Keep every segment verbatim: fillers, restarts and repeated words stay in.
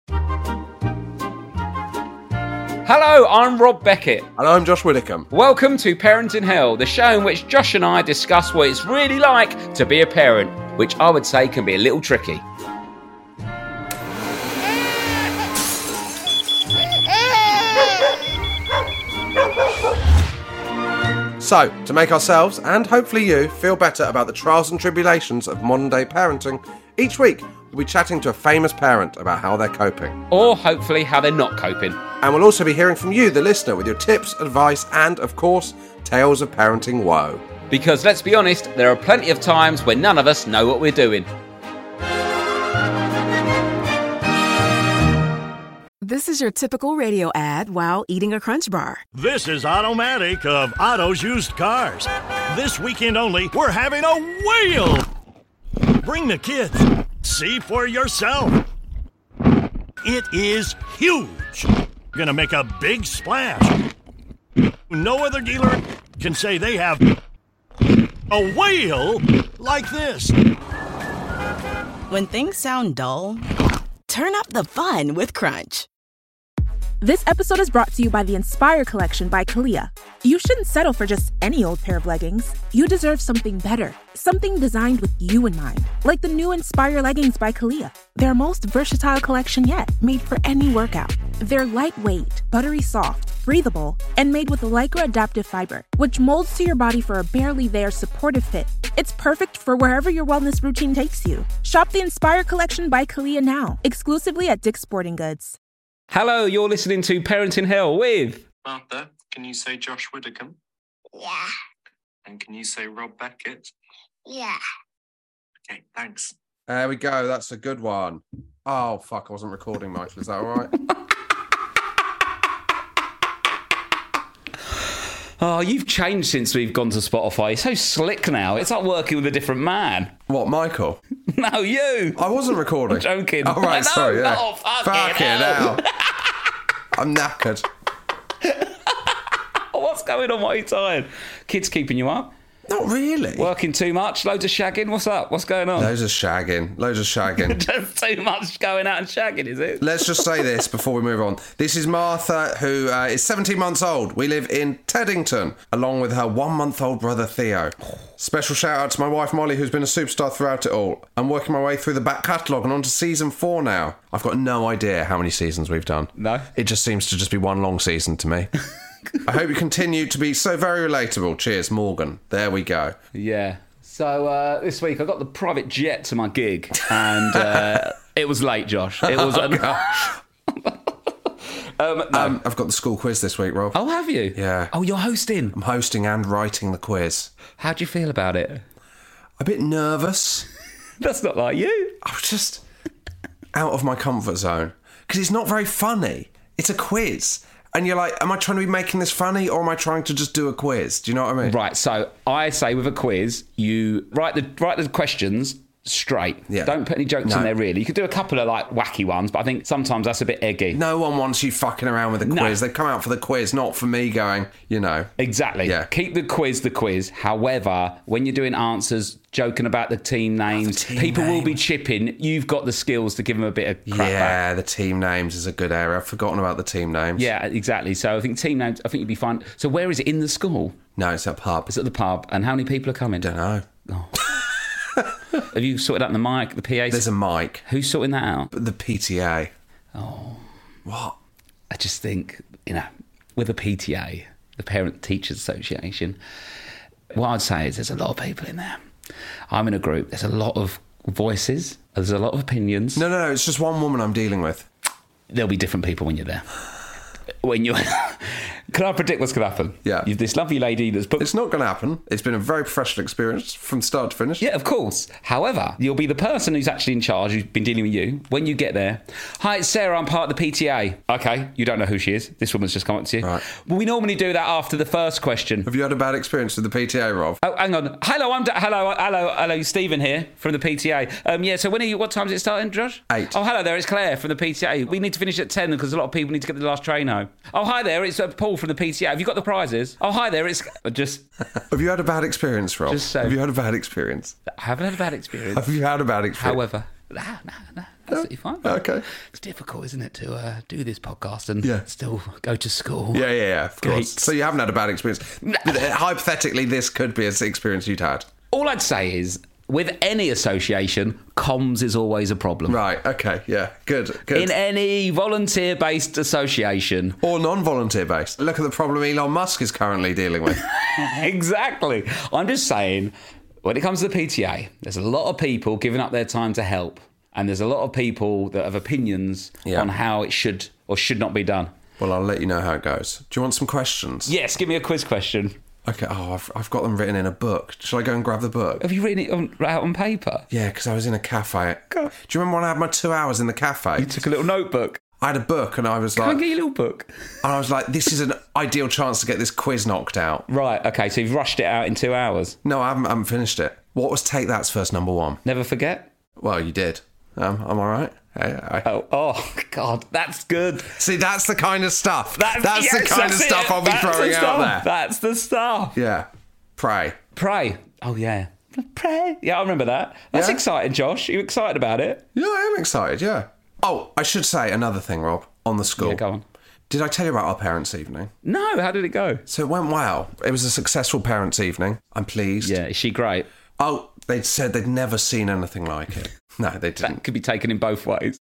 Hello, I'm Rob Beckett. And I'm Josh Widdicombe. Welcome to Parent in Hell, the show in which Josh and I discuss what it's really like to be a parent, which I would say can be a little tricky. So, to make ourselves, and hopefully you, feel better about the trials and tribulations of modern-day parenting, each week we'll be chatting to a famous parent about how they're coping. Or hopefully how they're not coping. And we'll also be hearing from you, the listener, with your tips, advice, and, of course, tales of parenting woe. Because, let's be honest, there are plenty of times when none of us know what we're doing. This is your typical radio ad while eating a Crunch Bar. This is Automatic of Otto's Used Cars. This weekend only, we're having a whale! Bring the kids. See for yourself. It is huge. Gonna make a big splash. No other dealer can say they have a whale like this. When things sound dull, turn up the fun with Crunch. This episode is brought to you by the Inspire Collection by Kalia. You shouldn't settle for just any old pair of leggings. You deserve something better, something designed with you in mind, like the new Inspire leggings by Kalia. Their most versatile collection yet, made for any workout. They're lightweight, buttery soft, breathable, and made with Lycra adaptive fiber, which molds to your body for a barely there supportive fit. It's perfect for wherever your wellness routine takes you. Shop the Inspire Collection by Kalia now, exclusively at Dick's Sporting Goods. Hello, you're listening to Parent in Hell with... Martha, can you say Josh Widdicombe? Yeah. And can you say Rob Beckett? Yeah. Okay, thanks. There we go, that's a good one. Oh, fuck, I wasn't recording, Michael, is that all right? Oh, you've changed since we've gone to Spotify. You're so slick now. It's like working with a different man. What, Michael? No, you. I wasn't recording. I'm joking. Oh, right, no, sorry, yeah. Oh, fuck, fuck it, it no. out. I'm knackered. What's going on? Why are you tired? Kids keeping you up? Not really. Working too much? Loads of shagging? What's up? What's going on? Loads of shagging. Loads of shagging. Just too much going out and shagging, is it? Let's just say this before we move on. This is Martha, who uh, is seventeen months old. We live in Teddington, along with her one-month-old brother, Theo. Special shout-out to my wife, Molly, who's been a superstar throughout it all. I'm working my way through the back catalogue and on to season four now. I've got no idea how many seasons we've done. No? It just seems to just be one long season to me. I hope you continue to be so very relatable. Cheers, Morgan. There we go. Yeah. So uh, this week I got the private jet to my gig, and uh, it was late, Josh. It was. Um, um, no. um, I've got the school quiz this week, Rob. Oh, have you? Yeah. Oh, you're hosting. I'm hosting and writing the quiz. How do you feel about it? A bit nervous. That's not like you. I was just out of my comfort zone because it's not very funny. It's a quiz. And you're like, am I trying to be making this funny or am I trying to just do a quiz? Do you know what I mean? Right, so I say with a quiz, you write the write the questions straight. Yeah. Don't put any jokes No. in there, really. You could do a couple of, like, wacky ones, but I think sometimes that's a bit eggy. No one wants you fucking around with a No. quiz. They've come out for the quiz, not for me going, you know. Exactly. Yeah. Keep the quiz the quiz. However, when you're doing answers, joking about the team names, team people will be names. chipping. You've got the skills to give them a bit of crap Yeah, back. the team names is a good area. I've forgotten about the team names. Yeah, exactly. So I think team names, I think you'd be fine. So where is it? In the school? No, it's a pub. It's at the pub. And how many people are coming? Don't know. Have you sorted out the mic, the P A? There's a mic. Who's sorting that out? The P T A. Oh. What? I just think, you know, with the P T A, the Parent Teachers Association, what I'd say is there's a lot of people in there. I'm in a group. There's a lot of voices. There's a lot of opinions. No, no, no. It's just one woman I'm dealing with. There'll be different people when you're there. When you're... Can I predict what's going to happen? Yeah. You've this lovely lady that's... Put... It's not going to happen. It's been a very professional experience from start to finish. Yeah, of course. However, you'll be the person who's actually in charge, who's been dealing with you. When you get there, hi, it's Sarah, I'm part of the P T A. Okay, you don't know who she is. This woman's just come up to you. Right. Well, we normally do that after the first question. Have you had a bad experience with the P T A, Rob? Oh, hang on. Hello, I'm... Da- hello, hello, hello, Stephen here from the P T A. Um, yeah, so when are you... What time is it starting, Josh? Eight. Oh, hello there, it's Claire from the P T A. We need to finish at ten because a lot of people need to get the last train home. Oh, hi there, it's uh, Paul from the P T A. Have you got the prizes? Oh, hi there, it's... Just... Have you had a bad experience, Rob? Just so- Have you had a bad experience? I haven't had a bad experience. Have you had a bad experience? However, Nah, nah, nah. Absolutely fine. Okay. It's difficult, isn't it, to uh, do this podcast and Yeah. still go to school? Yeah, yeah, yeah, of course. Great. So you haven't had a bad experience. Hypothetically, this could be an experience you'd had. All I'd say is, with any association, comms is always a problem. Right, okay, yeah, good, good. In any volunteer-based association. Or non-volunteer based. Look at the problem Elon Musk is currently dealing with. Exactly. I'm just saying, when it comes to the P T A, there's a lot of people giving up their time to help. And there's a lot of people that have opinions Yeah. on how it should or should not be done. Well, I'll let you know how it goes. Do you want some questions? Yes, give me a quiz question. Okay, oh, I've, I've got them written in a book. Shall I go and grab the book? Have you written it on, out on paper? Yeah, because I was in a cafe. Do you remember when I had my two hours in the cafe? You took a little notebook. I had a book and I was Can I like, get your little book? and I was like, this is an ideal chance to get this quiz knocked out. Right, okay, so you've rushed it out in two hours. No, I haven't, I haven't finished it. What was Take That's first number one? Never forget? Well, you did. Um, am I right? I, I... Oh, oh, God, that's good. See, that's the kind of stuff. That's, yes, the kind that's of stuff it. I'll be That's the throwing out stuff. there. That's the stuff. Yeah. Pray. Pray. Oh, yeah. Pray. Yeah, I remember that. That's Yeah? exciting, Josh. Are you excited about it? Yeah, I am excited, yeah. Oh, I should say another thing, Rob, on the school. Yeah, go on. Did I tell you about our parents' evening? No, how did it go? So it went well. It was a successful parents' evening. I'm pleased. Yeah, is she great? Oh, they'd said they'd never seen anything like it. No, they didn't. That could be taken in both ways.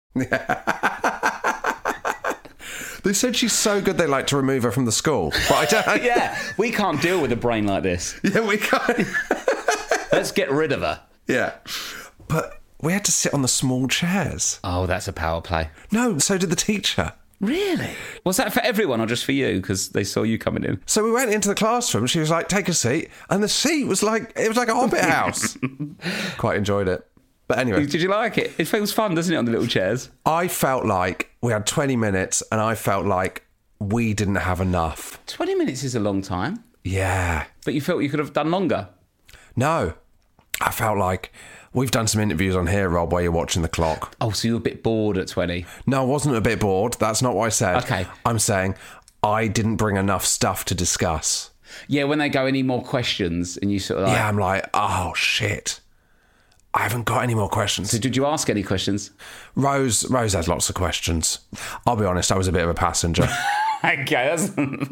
They said she's so good they like to remove her from the school. But I don't. Yeah, we can't deal with a brain like this. Yeah, we can't. Let's get rid of her. Yeah. But we had to sit on the small chairs. Oh, that's a power play. No, so did the teacher. Really? Was that for everyone or just for you? Because they saw you coming in. So we went into the classroom. She was like, take a seat. And the seat was like, it was like a Hobbit house. Quite enjoyed it. But anyway, Did you like it? It feels fun, doesn't it, on the little chairs? I felt like we had twenty minutes and I felt like we didn't have enough. twenty minutes is a long time, Yeah. but you felt you could have done longer. No. I felt like we've done some interviews on here, Rob, where you're watching the clock. Oh, so you were a bit bored at twenty. No, I wasn't a bit bored. That's not what I said. Okay. I'm saying I didn't bring enough stuff to discuss. Yeah, when they go, any more questions? And you sort of like... Yeah, I'm like, oh, shit. I haven't got any more questions. So did you ask any questions? Rose Rose had lots of questions. I'll be honest, I was a bit of a passenger. Okay, that's...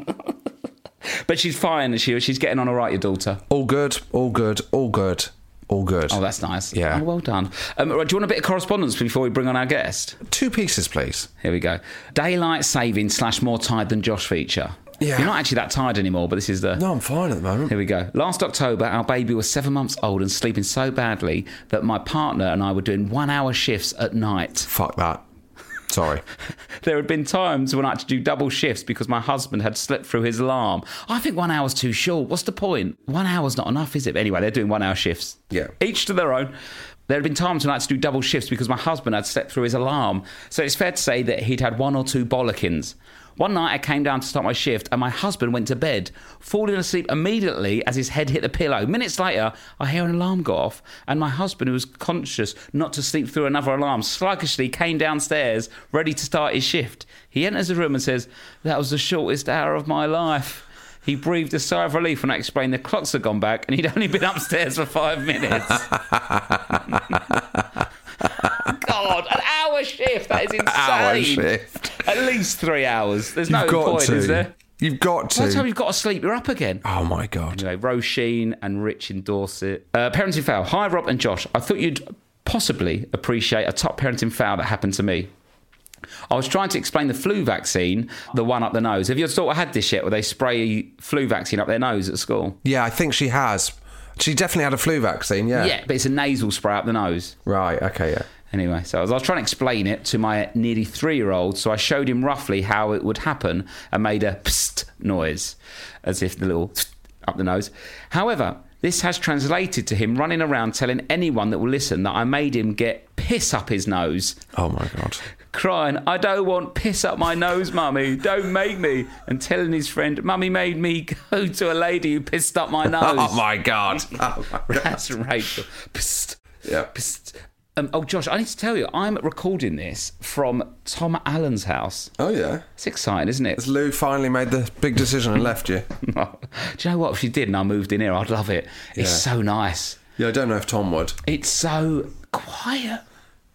But she's fine. She, she's getting on all right, your daughter. All good, all good, all good, all good. Oh, that's nice. Yeah. Oh, well done. Um, do you want a bit of correspondence before we bring on our guest? Two pieces, please. Here we go. Daylight saving slash more tired than Josh feature. Yeah. You're not actually that tired anymore, but this is the... No, I'm fine at the moment. Here we go. Last October, our baby was seven months old and sleeping so badly that my partner and I were doing one-hour shifts at night. Fuck that. Sorry. There had been times when I had to do double shifts because my husband had slept through his alarm. I think one hour's too short. What's the point? One hour's not enough, is it? Anyway, they're doing one-hour shifts. Yeah. Each to their own. There had been times when I had to do double shifts because my husband had slept through his alarm. So it's fair to say that he'd had one or two bollockins. One night I came down to start my shift and my husband went to bed, falling asleep immediately as his head hit the pillow. Minutes later, I hear an alarm go off and my husband, who was conscious not to sleep through another alarm, sluggishly came downstairs, ready to start his shift. He enters the room and says, "That was the shortest hour of my life." He breathed a sigh of relief when I explained the clocks had gone back and he'd only been upstairs for five minutes. God, an hour shift. That is insane. Hour shift. At least three hours. There's no You've got point, to. is there? You've got By the time to. you've got to sleep, you're up again. Oh, my God. Anyway, Roisin and Rich in Dorset. Uh, parenting foul. Hi, Rob and Josh. I thought you'd possibly appreciate a top parenting foul that happened to me. I was trying to explain the flu vaccine, the one up the nose. Have your daughter had this yet, where they spray flu vaccine up their nose at school? Yeah, I think she has. She definitely had a flu vaccine, yeah. Yeah, but it's a nasal spray up the nose. Right, okay, yeah. Anyway, so I was, I was trying to explain it to my nearly three-year-old, so I showed him roughly how it would happen and made a psst noise, as if the little up the nose. However, this has translated to him running around telling anyone that will listen that I made him get piss up his nose. Oh, my God. Crying, "I don't want piss up my nose, Mummy. Don't make me." And telling his friend, "Mummy made me go to a lady who pissed up my nose." Oh, my God. Oh, my God. That's Rachel. Psst. Yeah. Psst. Um, oh, Josh, I need to tell you, I'm recording this from Tom Allen's house. Oh, yeah. It's exciting, isn't it? Has Lou finally made the big decision and left you? Do you know what? If she did and I moved in here, I'd love it. It's Yeah. so nice. Yeah, I don't know if Tom would. It's so quiet.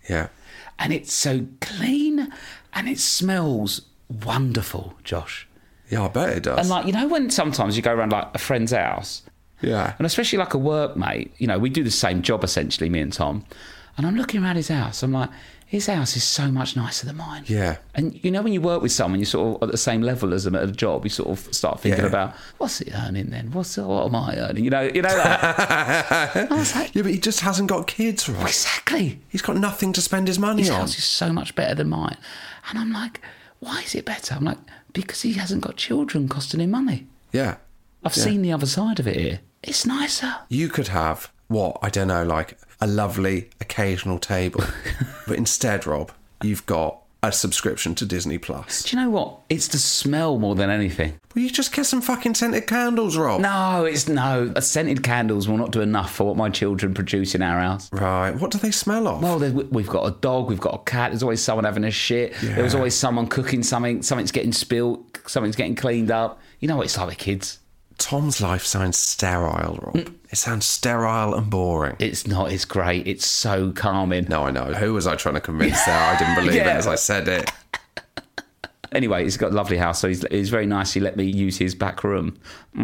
Yeah. And it's so clean and it smells wonderful, Josh. Yeah, I bet it does. And like, you know, when sometimes you go around like a friend's house, yeah. and especially like a workmate, you know, we do the same job essentially, me and Tom, and I'm looking around his house, I'm like, his house is so much nicer than mine. Yeah. And you know, when you work with someone, you're sort of at the same level as them at a job, you sort of start thinking Yeah. about, what's it earning then? What's what am I earning? You know, you know that. I was like, Yeah, but he just hasn't got kids, right? exactly. He's got nothing to spend his money His on. house is so much better than mine. And I'm like, why is it better? I'm like, because he hasn't got children costing him money. Yeah. I've Yeah. seen the other side of it here. It's nicer. You could have, what, I don't know, like a lovely occasional table. But instead, Rob, you've got a subscription to Disney Plus. Do you know what? It's the smell more than anything. Well, you just get some fucking scented candles, Rob. No, it's no. Scented candles will not do enough for what my children produce in our house. Right. What do they smell of? Well, there- we've got a dog, we've got a cat. There's always someone having a shit. Yeah. There was always someone cooking something. Something's getting spilt. Something's getting cleaned up. You know what it's like with kids. Tom's life sounds sterile, Rob. Mm. It sounds sterile and boring. It's not. It's great. It's so calming. No, I know. Who was I trying to convince there? I didn't believe Yeah. it as I said it. Anyway, he's got a lovely house, so he's, he's very nice. He let me use his back room.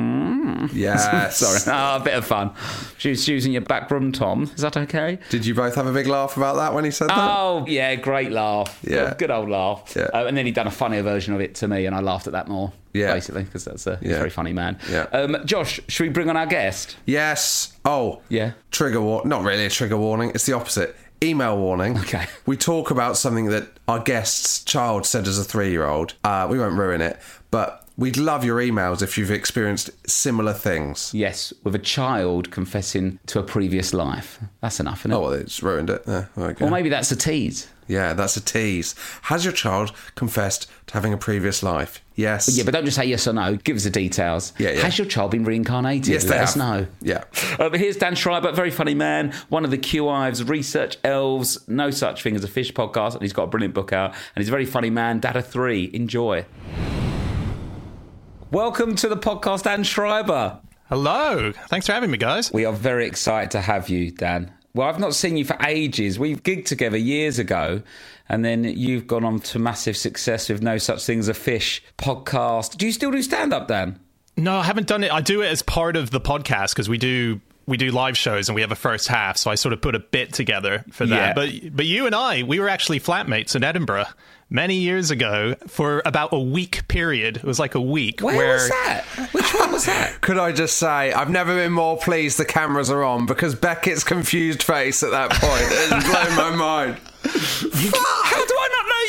Yes. Sorry. Ah, a bit of fun. She was using your back room, Tom. Is that okay? Did you both have a big laugh about that when he said that? Oh, yeah, great laugh. Yeah. Good old laugh. Yeah. Uh, and then he'd done a funnier version of it to me, and I laughed at that more, Yeah. basically, because that's a, he's Yeah. a very funny man. Yeah. Um, Josh, should we bring on our guest? Yes. Oh. Yeah. Trigger warning. Not really a trigger warning. It's the opposite. Email warning. Okay. We talk about something that our guest's child said as a three-year-old. Uh, we won't ruin it, but we'd love your emails if you've experienced similar things. Yes, with a child confessing to a previous life. That's enough, isn't it? Oh, well, it's ruined it. There, there we go. Or maybe that's a tease. Yeah, that's a tease. Has your child confessed to having a previous life? Yes. Yeah, but don't just say yes or no. Give us the details. Yeah, yeah. Has your child been reincarnated? Yes, they Let have. us know. Yeah. Uh, but here's Dan Schreiber, very funny man, one of the Q Ives, Research Elves, No Such Thing as a Fish podcast, and he's got a brilliant book out, and he's a very funny man. Dad of three. Enjoy. Welcome to the podcast, Dan Schreiber. Hello. Thanks for having me, guys. We are very excited to have you, Dan. Well, I've not seen you for ages. We've gigged together years ago, and then you've gone on to massive success with No Such Thing as a Fish podcast. Do you still do stand-up, Dan? No, I haven't done it. I do it as part of the podcast because we do we do live shows and we have a first half, so I sort of put a bit together for that. Yeah. But but you and I, we were actually flatmates in Edinburgh many years ago for about a week period. It was like a week. Where, was that? Which one was that? Could I just say, I've never been more pleased the cameras are on, because Beckett's confused face at that point has blown my mind. How do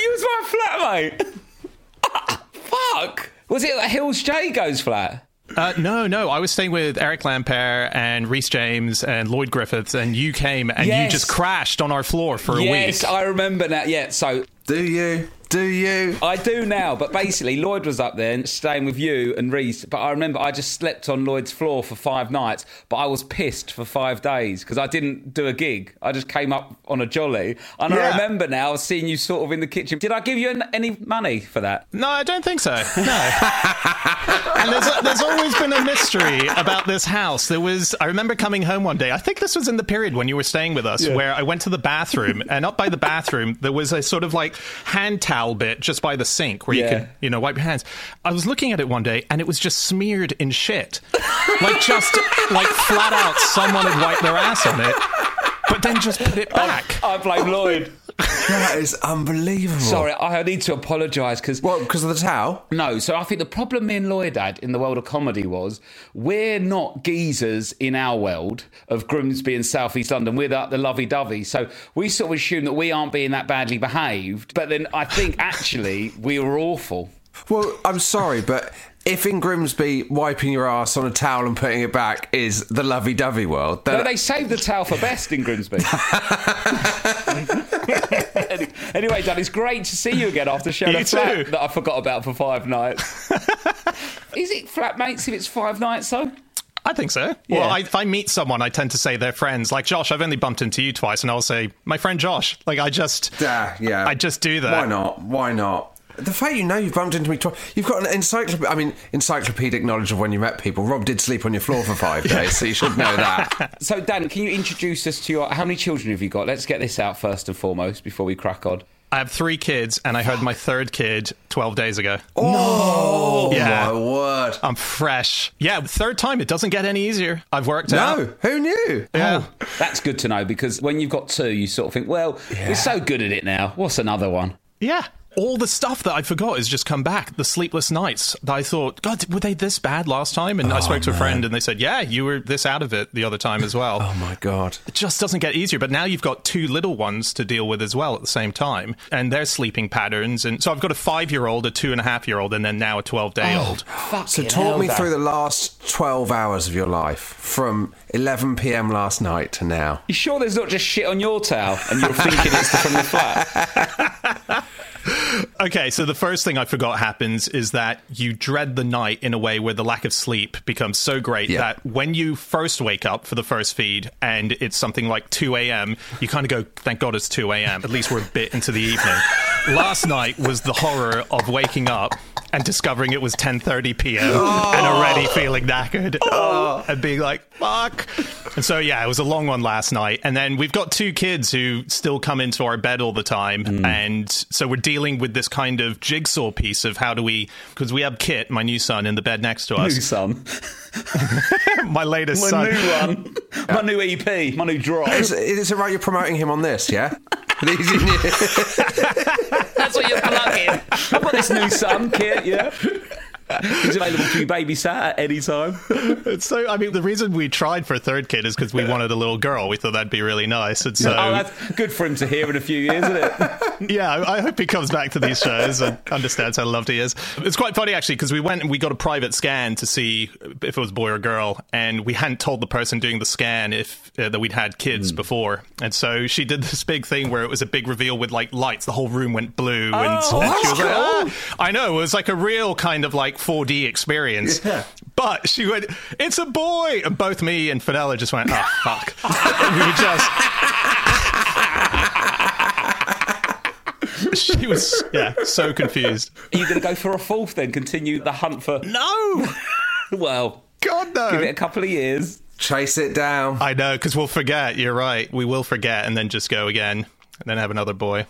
I not know you as my flatmate? Fuck. Was it that Hills J goes flat? Uh, no, no. I was staying with Eric Lampere and Rhys James and Lloyd Griffiths, and you came and Yes. you just crashed on our floor for a Yes, week. I remember that. Yeah, so Do you? Do you? I do now, but basically Lloyd was up there and staying with you and Reese. But I remember I just slept on Lloyd's floor for five nights, but I was pissed for five days because I didn't do a gig. I just came up on a jolly. And I Yeah. remember now seeing you sort of in the kitchen. Did I give you an, any money for that? No, I don't think so. No. And there's, there's always been a mystery about this house. There was, I remember coming home one day, I think this was in the period when you were staying with us, where I went to the bathroom, and up by the bathroom, there was a sort of like hand towel bit just by the sink where Yeah. you can, you know, wipe your hands. I was looking at it one day, and it was just smeared in shit. Like just, like flat out, someone had wiped their ass on it, but then just put it back. I blame Lloyd. That is unbelievable. Sorry, I need to apologise because... What, because of the towel? No, so I think the problem me and Lloyd had in the world of comedy was we're not geezers in our world of Grimsby and South East London. We're the, the lovey-dovey. So we sort of assume that we aren't being that badly behaved. But then I think actually we were awful. Well, I'm sorry, but if in Grimsby wiping your ass on a towel and putting it back is the lovey-dovey world, then... No, they saved the towel for best in Grimsby. Anyway, Dan, it's great to see you again after sharing You a flat too. that I forgot about for five nights. Is it flatmates if it's five nights, though? I think so. Yeah. Well, I, if I meet someone, I tend to say they're friends. Like Josh, I've only bumped into you twice, and I'll say, my friend Josh. Like, I just... Yeah, yeah. I just do that. Why not? Why not? The fact you know you've bumped into me twice, you've got an encyclopedic, I mean, encyclopedic knowledge of when you met people. Rob did sleep on your floor for five days, so you should know that. So, Dan, can you introduce us to your... How many children have you got? Let's get this out first and foremost before we crack on. I have three kids, and I had my third kid twelve days ago. Oh, no. Yeah. My word. I'm fresh. Yeah, third time. It doesn't get any easier. I've worked No, out. who knew? Yeah. Oh, that's good to know, because when you've got two, you sort of think, well, Yeah. we're so good at it now. What's another one? Yeah. All the stuff that I forgot has just come back. The sleepless nights that I thought, God, were they this bad last time? And I spoke to a friend and they said, yeah, you were this out of it the other time as well. Oh, my God. It just doesn't get easier. But now you've got two little ones to deal with as well at the same time. And their sleeping patterns. And so I've got a five-year-old, a two-and-a-half-year-old, and then now a twelve-day-old. So talk me through the last twelve hours of your life, from eleven p.m. last night to now. You sure there's not just shit on your towel and you're thinking it's from the flat? Okay, so the first thing I forgot happens is that you dread the night in a way where the lack of sleep becomes so great Yeah. that when you first wake up for the first feed and it's something like two a.m., you kind of go, thank God it's two a.m. At least we're a bit into the evening. Last night was the horror of waking up and discovering it was ten thirty p.m. Oh. and already feeling knackered oh. and being like, fuck. And so, yeah, it was a long one last night. And then we've got two kids who still come into our bed all the time. Mm. And so we're dealing with this kind of jigsaw piece of how do we, because we have Kit, my new son, in the bed next to us. New son. My latest My son. new one. My new E P. My new drop. Is, is it right you're promoting him on this, yeah? That's what you're plugging. I've got this new son, Kit, yeah. He's available to be babysat at any time. So, I mean, the reason we tried for a third kid is because we wanted a little girl. We thought that'd be really nice. And so, oh, that's good for him to hear in a few years, isn't it? Yeah, I hope he comes back to these shows and understands how loved he is. It's quite funny, actually, because we went and we got a private scan to see if it was boy or girl, and we hadn't told the person doing the scan if uh, that we'd had kids mm. before. And so she did this big thing where it was a big reveal with, like, lights. The whole room went blue. Oh, and, and she was cool. like, ah. I know, it was like a real kind of, like, four D experience. Yeah. But she went, it's a boy! And both me and Fenella just went, oh, fuck. And we were just... She was, yeah, so confused. Are you going to go for a fourth then? Continue the hunt for... No! Well, God, no. Give it a couple of years. Chase it down. I know, because we'll forget. You're right. We will forget and then just go again and then have another boy.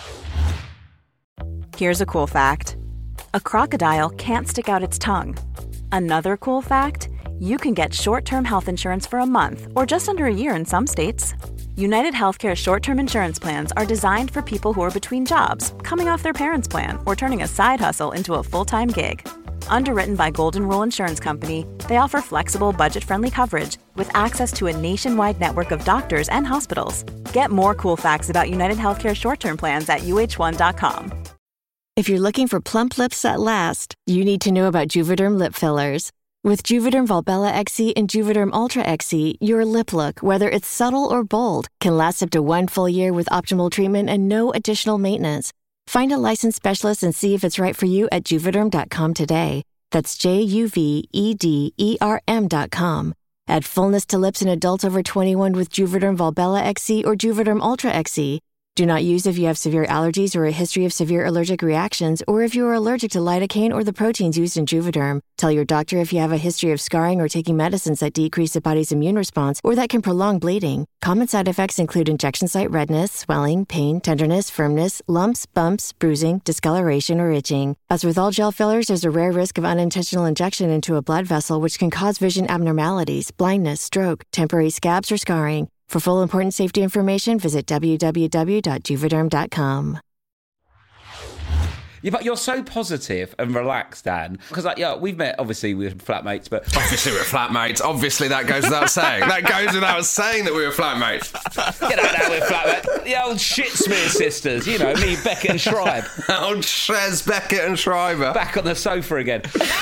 Here's a cool fact. A crocodile can't stick out its tongue. Another cool fact, you can get short-term health insurance for a month or just under a year in some states. United Healthcare short-term insurance plans are designed for people who are between jobs, coming off their parents' plan, or turning a side hustle into a full-time gig. Underwritten by Golden Rule Insurance Company, they offer flexible, budget-friendly coverage with access to a nationwide network of doctors and hospitals. Get more cool facts about United Healthcare short-term plans at U H one dot com. If you're looking for plump lips that last, you need to know about Juvederm lip fillers. With Juvederm Volbella X C and Juvederm Ultra X C, your lip look, whether it's subtle or bold, can last up to one full year with optimal treatment and no additional maintenance. Find a licensed specialist and see if it's right for you at Juvederm dot com today. That's J U V E D E R M dot com. Add fullness to lips in adults over twenty-one with Juvederm Volbella X C or Juvederm Ultra X C. Do not use if you have severe allergies or a history of severe allergic reactions, or if you are allergic to lidocaine or the proteins used in Juvederm. Tell your doctor if you have a history of scarring or taking medicines that decrease the body's immune response or that can prolong bleeding. Common side effects include injection site redness, swelling, pain, tenderness, firmness, lumps, bumps, bruising, discoloration, or itching. As with all gel fillers, there's a rare risk of unintentional injection into a blood vessel, which can cause vision abnormalities, blindness, stroke, temporary scabs, or scarring. For full important safety information, visit w w w dot juvederm dot com. Yeah, but you're so positive and relaxed, Dan. Because, like, yeah, we've met, obviously, we're flatmates, but... Obviously we're flatmates. Obviously that goes without saying. That goes without saying that we were flatmates. You know, now we're flatmates. The old shit smear sisters, you know, me, Beckett and Schreiber. Old Shez, Beckett and Schreiber. Back on the sofa again.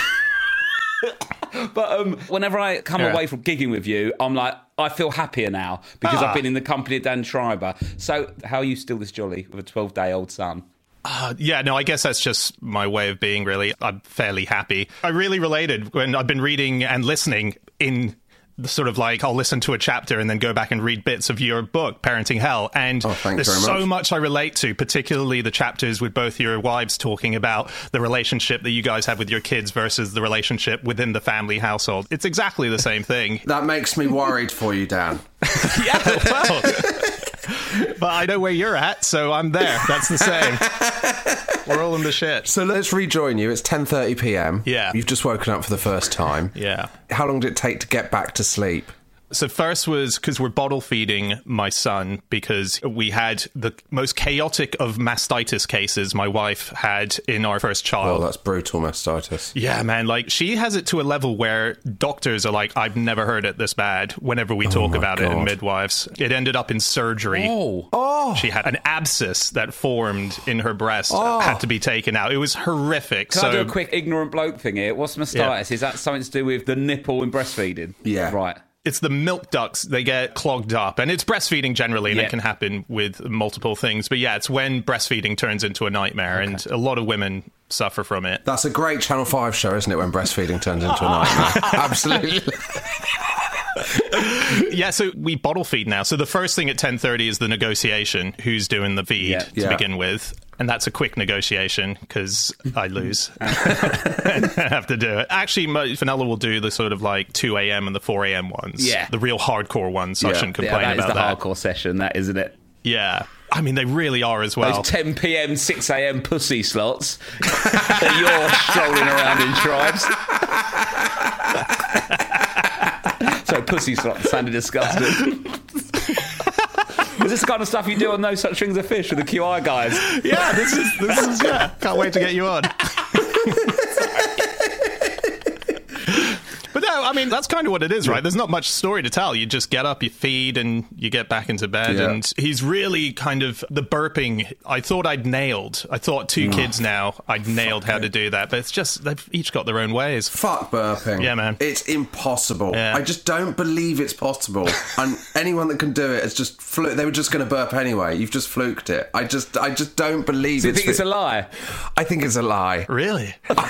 But um, whenever I come yeah. away from gigging with you, I'm like, I feel happier now because ah. I've been in the company of Dan Schreiber. So how are you still this jolly with a twelve-day-old son? Uh, yeah, no, I guess that's just my way of being, really. I'm fairly happy. I really related when I've been reading and listening in sort of like, I'll listen to a chapter and then go back and read bits of your book, Parenting Hell. And oh, thank there's you very much. so much I relate to, particularly the chapters with both your wives talking about the relationship that you guys have with your kids versus the relationship within the family household. It's exactly the same thing. That makes me worried for you, Dan. Yeah, well, but I know where you're at, so I'm there. That's the same. We're all in the shit. So let's rejoin you. It's ten thirty p.m. Yeah. You've just woken up for the first time. Yeah. How long did it take to get back to sleep? So first was because we're bottle feeding my son because we had the most chaotic of mastitis cases my wife had in our first child. Oh, that's brutal mastitis. Yeah, man. Like, she has it to a level where doctors are like, I've never heard it this bad whenever we talk oh about God. it in midwives. It ended up in surgery. Oh. Oh. She had an abscess that formed in her breast, Oh. had to be taken out. It was horrific. Can so I do a quick ignorant bloke thing here? What's mastitis? Yeah. Is that something to do with the nipple in breastfeeding? Yeah. Right. It's the milk ducts, they get clogged up, and it's breastfeeding generally, and Yeah. it can happen with multiple things. But yeah, it's when breastfeeding turns into a nightmare, okay. and a lot of women suffer from it. That's a great Channel five show, isn't it, when breastfeeding turns into a nightmare? Absolutely. Yeah, so we bottle feed now. So the first thing at ten thirty is the negotiation, who's doing the feed Yeah. to Yeah. begin with. And that's a quick negotiation because I lose and I have to do it. Actually, my, Fenella will do the sort of like two a.m. and the four a.m. ones. Yeah. The real hardcore ones. So Yeah. I shouldn't Yeah, complain that is about the that. hardcore session, that, isn't it? Yeah. I mean, they really are as well. Those ten p.m, six a.m. pussy slots that you're strolling around in tribes. So pussy slots sounded disgusting. Is this the kind of stuff you do on No Such Things as Fish with the Q I guys? Yeah, this is, this is, yeah. Can't wait to get you on. But no, I mean, that's kind of what it is, right? There's not much story to tell. You just get up, you feed, and you get back into bed. Yeah. And he's really kind of the burping. I thought I'd nailed. I thought two kids now, I'd nailed how to do that. But it's just, they've each got their own ways. Fuck burping. Yeah, man. It's impossible. Yeah. I just don't believe it's possible. And anyone that can do it, it's just flu- they were just going to burp anyway. You've just fluked it. I just, I just don't believe Do you it's. think it's a lie? I think it's a lie. Really?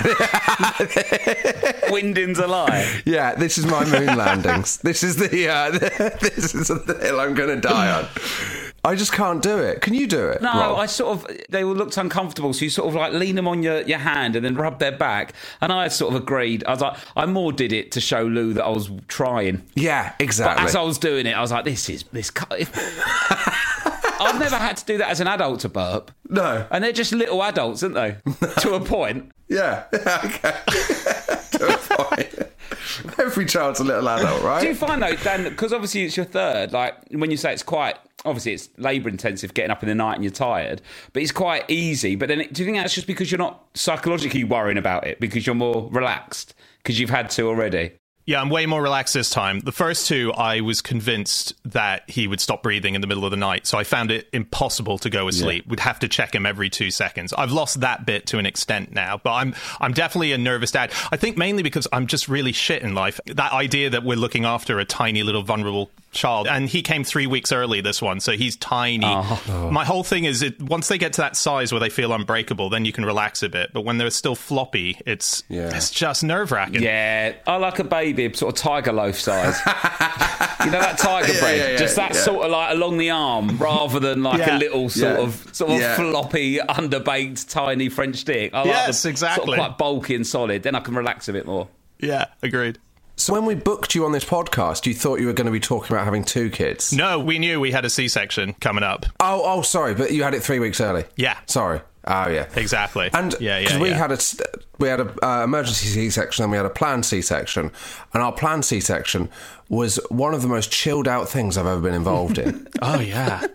Winding's a lie. Yeah, this is my moon landings. This is the uh, this is the hill I'm going to die on. I just can't do it. Can you do it? No, Rob? I sort of, they all looked uncomfortable, so you sort of like lean them on your, your hand and then rub their back. And I sort of agreed. I was like, I more did it to show Lou that I was trying. Yeah, exactly. But as I was doing it, I was like, this is, this if, I've never had to do that as an adult to burp. No. And they're just little adults, aren't they? To a point. Yeah, okay. To a point. Every child's a little adult, right? Do you find though, Dan, because obviously it's your third, like when you say it's quite, obviously it's labour intensive getting up in the night and you're tired, but it's quite easy. But then it, do you think that's just because you're not psychologically worrying about it, because you're more relaxed, because you've had to already? Yeah, I'm way more relaxed this time. The first two, I was convinced that he would stop breathing in the middle of the night, so I found it impossible to go asleep. Yeah. We'd have to check him every two seconds. I've lost that bit to an extent now, but I'm I'm definitely a nervous dad. I think mainly because I'm just really shit in life. That idea that we're looking after a tiny little vulnerable child, and he came three weeks early, this one, so he's tiny. Oh. My whole thing is, it once they get to that size where they feel unbreakable, then you can relax a bit, but when they're still floppy, it's, yeah. it's just nerve-wracking. Yeah, I like a baby sort of tiger loaf size. You know that tiger yeah, bread? Yeah, yeah, just that yeah. sort of like along the arm, rather than like yeah. a little sort yeah. of sort of yeah. floppy, underbaked, tiny French stick. I like yes, the, exactly. Sort of quite bulky and solid. Then I can relax a bit more. Yeah, agreed. So when we booked you on this podcast, you thought you were going to be talking about having two kids? No, we knew we had a C-section coming up. Oh, oh, sorry, but you had it three weeks early. Yeah. Sorry. Oh, yeah. Exactly. And yeah, yeah, because we yeah. had a we had a uh, emergency C-section and we had a planned C-section, and our planned C-section was one of the most chilled out things I've ever been involved in. Oh yeah.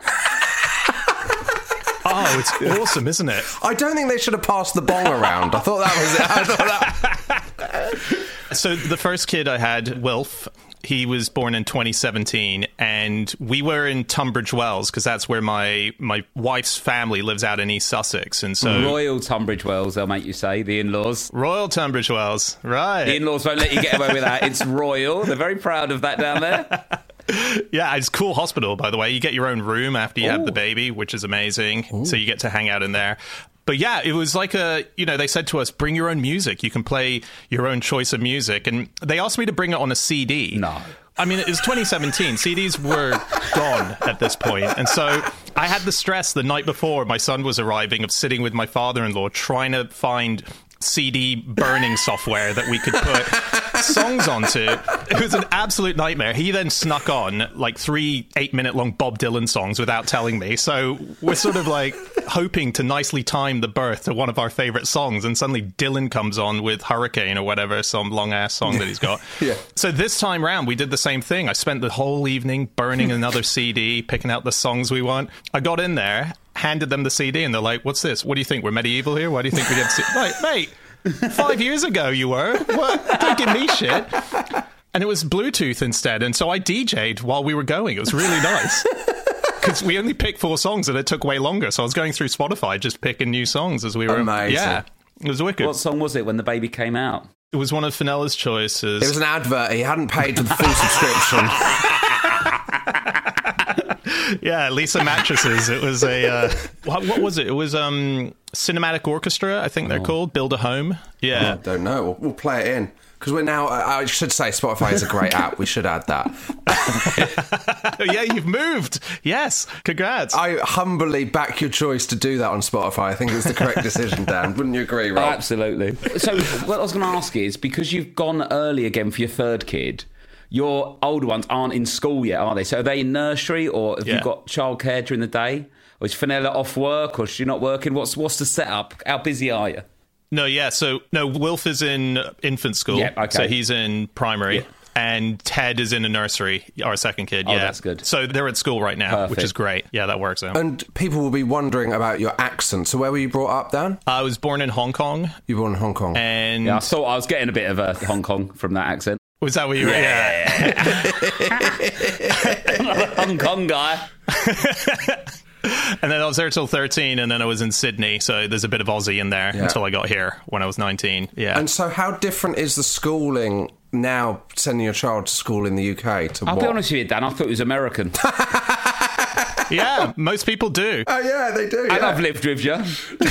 Oh, it's awesome, isn't it? I don't think they should have passed the bong around. I thought that was it. I thought that. So the first kid I had, Wilf, he was born in twenty seventeen, and we were in Tunbridge Wells because that's where my my wife's family lives out in East Sussex, and so Royal Tunbridge Wells, they'll make you say, the in-laws. Royal Tunbridge Wells, right? The in-laws won't let you get away with that. It's royal. They're very proud of that down there. Yeah, it's a cool hospital, by the way. You get your own room after you Ooh. have the baby, which is amazing. Ooh. So you get to hang out in there. But yeah, it was like a, you know, they said to us, bring your own music. You can play your own choice of music. And they asked me to bring it on a C D. No. I mean, it was twenty seventeen. C Ds were gone at this point. And so I had the stress the night before my son was arriving of sitting with my father-in-law trying to find C D burning software that we could put songs onto. It was an absolute nightmare. He then snuck on like three eight-minute-long Bob Dylan songs without telling me. So we're sort of like hoping to nicely time the birth to one of our favorite songs, and suddenly Dylan comes on with Hurricane or whatever, some long-ass song that he's got. Yeah. So this time round, we did the same thing. I spent the whole evening burning another C D, picking out the songs we want. I got in there, handed them the C D, and they're like, what's this? What do you think? We're medieval here? Why do you think we get to see? Like, mate, five years ago you were. What? Don't give me shit. And it was Bluetooth instead. And so I D J'd while we were going. It was really nice. Because we only picked four songs and it took way longer. So I was going through Spotify just picking new songs as we were. Amazing. Yeah, it was wicked. What song was it when the baby came out? It was one of Fenella's choices. It was an advert. He hadn't paid for the full subscription. Yeah, Lisa Mattresses. It was a uh, what, what was it? It was um Cinematic Orchestra, I think they're oh. called. Build a Home. Yeah, I don't know. We'll, we'll play it in because we're now. I should say Spotify is a great app. We should add that. Yeah, you've moved. Yes, congrats. I humbly back your choice to do that on Spotify. I think it was the correct decision, Dan. Wouldn't you agree, Rob? Oh, absolutely. So what I was going to ask is, because you've gone early again for your third kid, your older ones aren't in school yet, are they? So are they in nursery, or have yeah. you got childcare during the day? Or is Fenella off work, or is she not working? What's what's the setup? How busy are you? No, yeah. So, no, Wilf is in infant school. Yeah, okay. So he's in primary. Yeah. And Ted is in a nursery, our second kid. Oh, yeah, that's good. So they're at school right now, Perfect. which is great. Yeah, that works out. And people will be wondering about your accent. So where were you brought up, Dan? I was born in Hong Kong. You were born in Hong Kong. And Yeah, I thought I was getting a bit of a Hong Kong from that accent. Was that what you were? Yeah. I'm not a Hong Kong guy. And then I was there till thirteen, and then I was in Sydney, so there's a bit of Aussie in there Yeah. until I got here when I was nineteen. Yeah. And so how different is the schooling now, sending your child to school in the U K to I'll what? be honest with you, Dan, I thought it was American. Yeah, most people do. Oh, yeah, they do. And yeah. I've lived with you.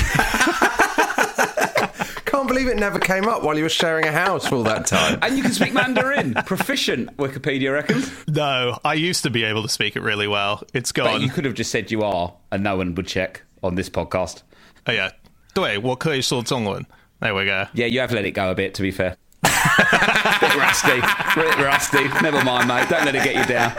Can't believe it never came up while you were sharing a house for all that time. And you can speak Mandarin. Proficient, Wikipedia reckons. No, I used to be able to speak it really well. It's gone. But you could have just said you are, and no one would check on this podcast. Oh, yeah. 对，我可以说中文. There we go. Yeah, you have let it go a bit, to be fair. Bit rusty. Bit rusty. Never mind, mate. Don't let it get you down.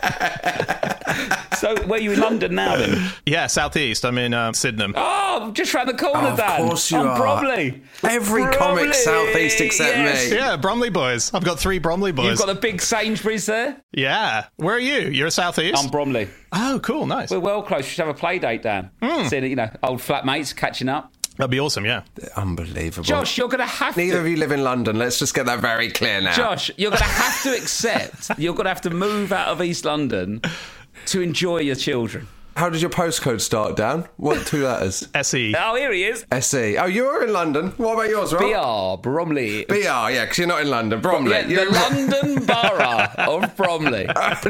So, where are you in London now, then? Yeah, southeast. I'm in uh, Sydenham. Oh, just round the corner, Oh, of Dan. course you I'm are. Bromley. Every Bromley, comic southeast except yes. me. Yeah, Bromley boys. I've got three Bromley boys. You've got the big Sainsbury's there? Yeah. Where are you? You're southeast? I'm Bromley. Oh, cool. Nice. We're well close. We should have a play date, Dan. Mm. Seeing, you know, old flatmates catching up. That'd be awesome, yeah. Unbelievable. Josh, you're going to have Neither to... of you live in London. Let's just get that very clear now. Josh, you're going to have to accept, you're going to have to move out of East London to enjoy your children. How did your postcode start, Dan? What two letters? S E. Oh, here he is. S E. Oh, you're in London. What about yours, Rob? B R, Bromley. B R, yeah, because you're not in London. Bromley. Yeah, the You're- London Borough of Bromley.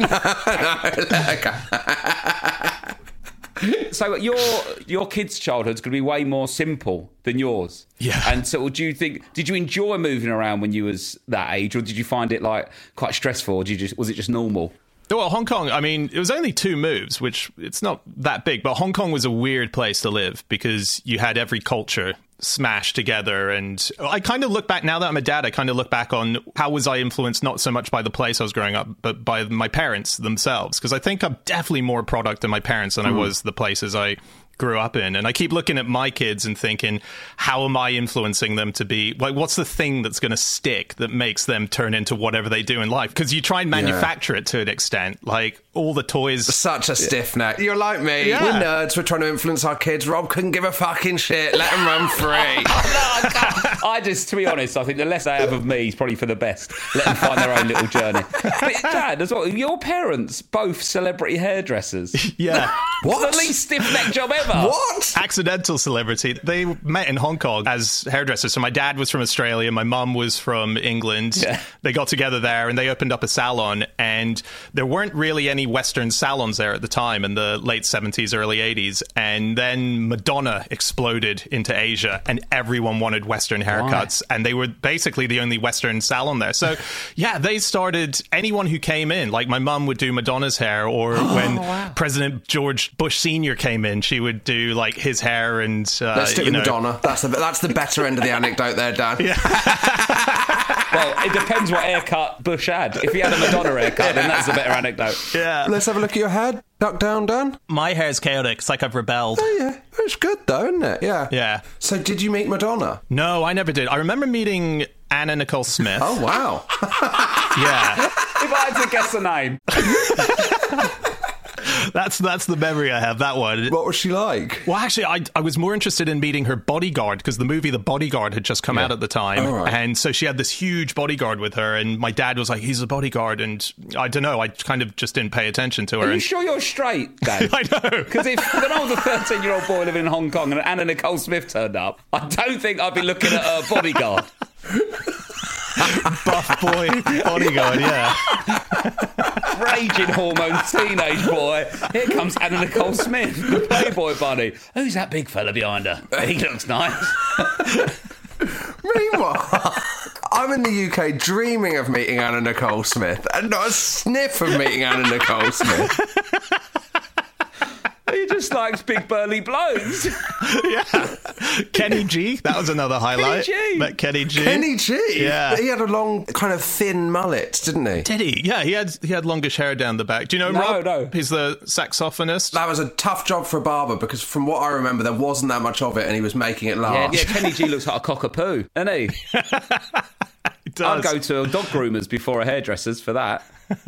So your your kids' childhood's going to be way more simple than yours. Yeah. And so do you think, did you enjoy moving around when you was that age, or did you find it like quite stressful, or did you just, was it just normal? Well, Hong Kong, I mean, it was only two moves, which it's not that big, but Hong Kong was a weird place to live because you had every culture smashed together. And I kind of look back, now that I'm a dad, I kind of look back on how was I influenced not so much by the place I was growing up, but by my parents themselves. Because I think I'm definitely more a product of my parents than mm. I was the places I grew up in. And I keep looking at my kids and thinking, how am I influencing them to be, like, what's the thing that's going to stick that makes them turn into whatever they do in life? Because you try and manufacture yeah. it to an extent, like all the toys. Such a stiff neck. You're like me. Yeah. We're nerds. We're trying to influence our kids. Rob couldn't give a fucking shit. Let them run free. no, I, can't. I just, to be honest, I think the less they have of me is probably for the best. Let them find their own little journey. But Dad, as well, your parents, both celebrity hairdressers. Yeah. What? The least stiff-necked job ever. What? Accidental celebrity. They met in Hong Kong as hairdressers. So my dad was from Australia, my mum was from England. Yeah. They got together there and they opened up a salon, and there weren't really any Western salons there at the time in the late seventies, early eighties. And then Madonna exploded into Asia and everyone wanted Western haircuts. haircuts, right. and they were basically the only Western salon there. So, yeah, they started anyone who came in. Like my mum would do Madonna's hair, or oh, when wow. President George Bush Senior came in, she would do like his hair and uh, let's stick you with know. Madonna. That's the that's the better end of the anecdote there, Dan. Yeah. Well, it depends what haircut Bush had. If he had a Madonna haircut, then that's a better anecdote. Yeah. Let's have a look at your head. Duck down, Dan. My hair's chaotic. It's like I've rebelled. Oh, yeah. It's good, though, isn't it? Yeah. Yeah. So did you meet Madonna? No, I never did. I remember meeting Anna Nicole Smith. Oh, wow. Yeah. If I had to guess a name. That's that's the memory I have, that one. What was she like? Well, actually, I, I was more interested in meeting her bodyguard, because the movie The Bodyguard had just come yeah. out at the time. Oh, right. And so she had this huge bodyguard with her, and my dad was like, he's a bodyguard. And I don't know, I kind of just didn't pay attention to her. Are you and... sure you're straight, Dave? I know. Because if when I was a thirteen-year-old boy living in Hong Kong and Anna Nicole Smith turned up, I don't think I'd be looking at her bodyguard. Buff boy bodyguard, yeah. Raging hormone teenage boy. Here comes Anna Nicole Smith, the Playboy bunny. Who's that big fella behind her? He looks nice. Meanwhile, I'm in the U K dreaming of meeting Anna Nicole Smith, and not a sniff of meeting Anna Nicole Smith. He just likes big burly blokes. Yeah. Kenny G, that was another highlight. Kenny G. Met Kenny G. Kenny G? Yeah. He had a long, kind of thin mullet, didn't he? Did he? Yeah, he had he had longish hair down the back. Do you know no, Rob? No, He's the saxophonist. That was a tough job for a barber, because from what I remember, there wasn't that much of it, and he was making it last. Yeah, yeah Kenny G looks like a cockapoo, doesn't he? He does. I'd go to dog groomers before a hairdresser's for that.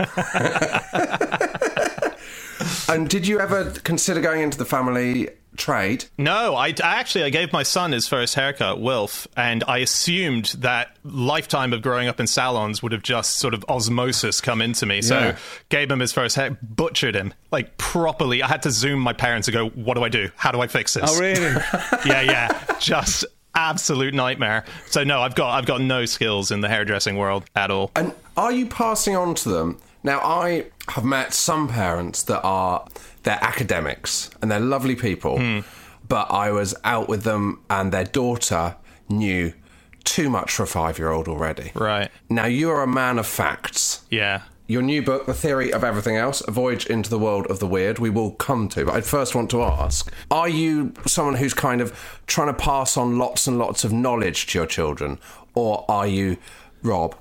And did you ever consider going into the family trade? No, I, I actually I gave my son his first haircut, Wilf, and I assumed that lifetime of growing up in salons would have just sort of osmosis come into me. So Yeah. gave him his first hair, butchered him, like properly. I had to Zoom my parents and go, what do I do? How do I fix this? Oh, really? yeah, yeah. Just absolute nightmare. So no, I've got I've got no skills in the hairdressing world at all. And are you passing on to them? Now, I have met some parents that are, they're academics and they're lovely people, mm. but I was out with them and their daughter knew too much for a five-year-old already. Right. Now, you are a man of facts. Yeah. Your new book, The Theory of Everything Else, A Voyage into the World of the Weird, we will come to, but I first want to ask, are you someone who's kind of trying to pass on lots and lots of knowledge to your children, or are you Rob?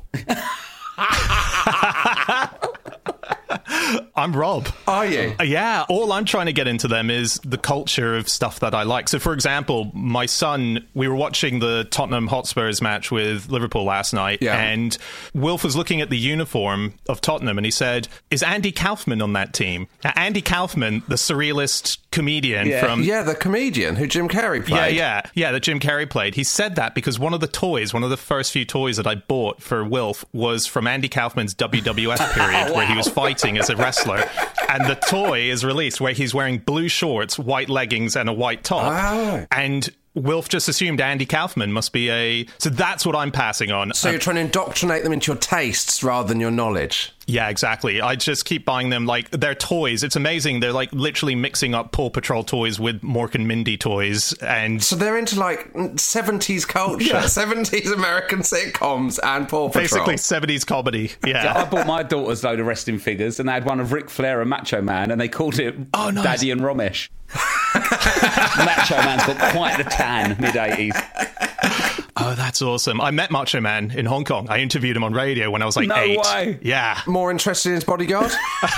I'm Rob. Are you? Uh, yeah. All I'm trying to get into them is the culture of stuff that I like. So, for example, my son, we were watching the Tottenham Hotspurs match with Liverpool last night, yeah. and Wilf was looking at the uniform of Tottenham, and he said, is Andy Kaufman on that team? Now, Andy Kaufman, the surrealist comedian yeah. from... Yeah, the comedian who Jim Carrey played. Yeah, yeah, yeah, that Jim Carrey played. He said that because one of the toys, one of the first few toys that I bought for Wilf was from Andy Kaufman's W W F period, wow. where he was fighting as a wrestler. And the toy is released where he's wearing blue shorts, white leggings, and a white top. Oh. And Wilf just assumed Andy Kaufman must be a... So that's what I'm passing on. So um, you're trying to indoctrinate them into your tastes rather than your knowledge. Yeah, exactly. I just keep buying them, like, they're toys. It's amazing. They're, like, literally mixing up Paw Patrol toys with Mork and Mindy toys. And so they're into, like, seventies culture, yeah. seventies American sitcoms and Paw Patrol. Basically seventies comedy, yeah. yeah. I bought my daughter's load of wrestling figures, and they had one of Ric Flair and Macho Man, and they called it oh, nice. Daddy and Ramesh. Macho Man's got quite the tan, mid-eighties. Oh, that's awesome. I met Macho Man in Hong Kong. I interviewed him on radio when I was like no eight. No way. Yeah. More interested in his bodyguard?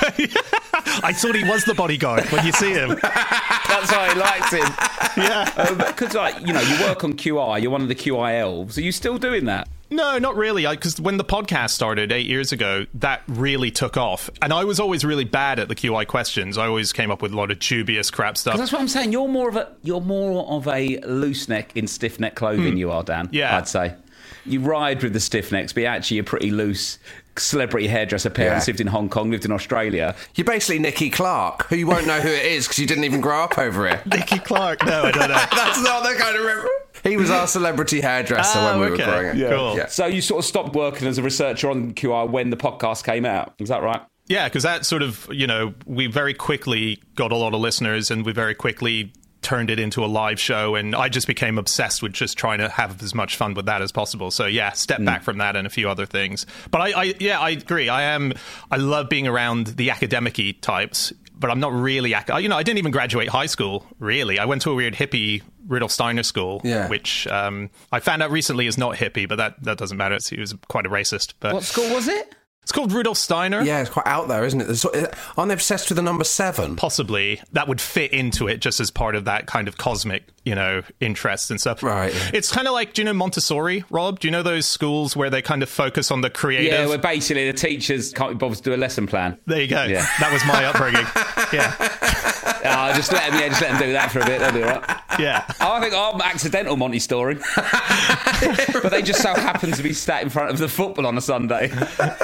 I thought he was the bodyguard when you see him. That's why he likes him. Yeah. Because, um, like, you know, you work on Q I, you're one of the Q I elves. Are you still doing that? No, not really. Because when the podcast started eight years ago, that really took off. And I was always really bad at the Q I questions. I always came up with a lot of dubious crap stuff. That's what I'm saying. You're more of a you're more of a loose neck in stiff neck clothing. Mm. You are, Dan. Yeah, I'd say you ride with the stiff necks, but actually you're pretty loose. Celebrity hairdresser parents yeah. lived in Hong Kong, lived in Australia. You're basically Nicky Clark, who you won't know who it is because you didn't even grow up over here. Nicky Clark? No, I don't know. That's not the kind of remember. He was our celebrity hairdresser oh, when we okay. were growing up. Yeah. Cool. Yeah. So you sort of stopped working as a researcher on Q I when the podcast came out. Is that right? Yeah, because that sort of, you know, we very quickly got a lot of listeners and we very quickly turned it into a live show, and I just became obsessed with just trying to have as much fun with that as possible. So yeah, step mm. back from that and a few other things. But I, I yeah, I agree. I am. I love being around the academic-y types, but I'm not really. You know, I didn't even graduate high school. Really, I went to a weird hippie Rudolf Steiner school, yeah. which um, I found out recently is not hippie, but that that doesn't matter. He was quite a racist. But what school was it? It's called Rudolf Steiner. Yeah, it's quite out there, isn't it? There's, aren't they obsessed with the number seven? Possibly. That would fit into it just as part of that kind of cosmic, you know, interest and stuff. Right. Yeah. It's kind of like, do you know Montessori, Rob? Do you know those schools where they kind of focus on the creative? Yeah, where basically the teachers can't be bothered to do a lesson plan. There you go. Yeah. That was my upbringing. Yeah. Oh, just let them, yeah, just let them do that for a bit. They'll be all right. Yeah. Oh, I think oh, I'm accidental Montessori. But they just so happen to be sat in front of the football on a Sunday.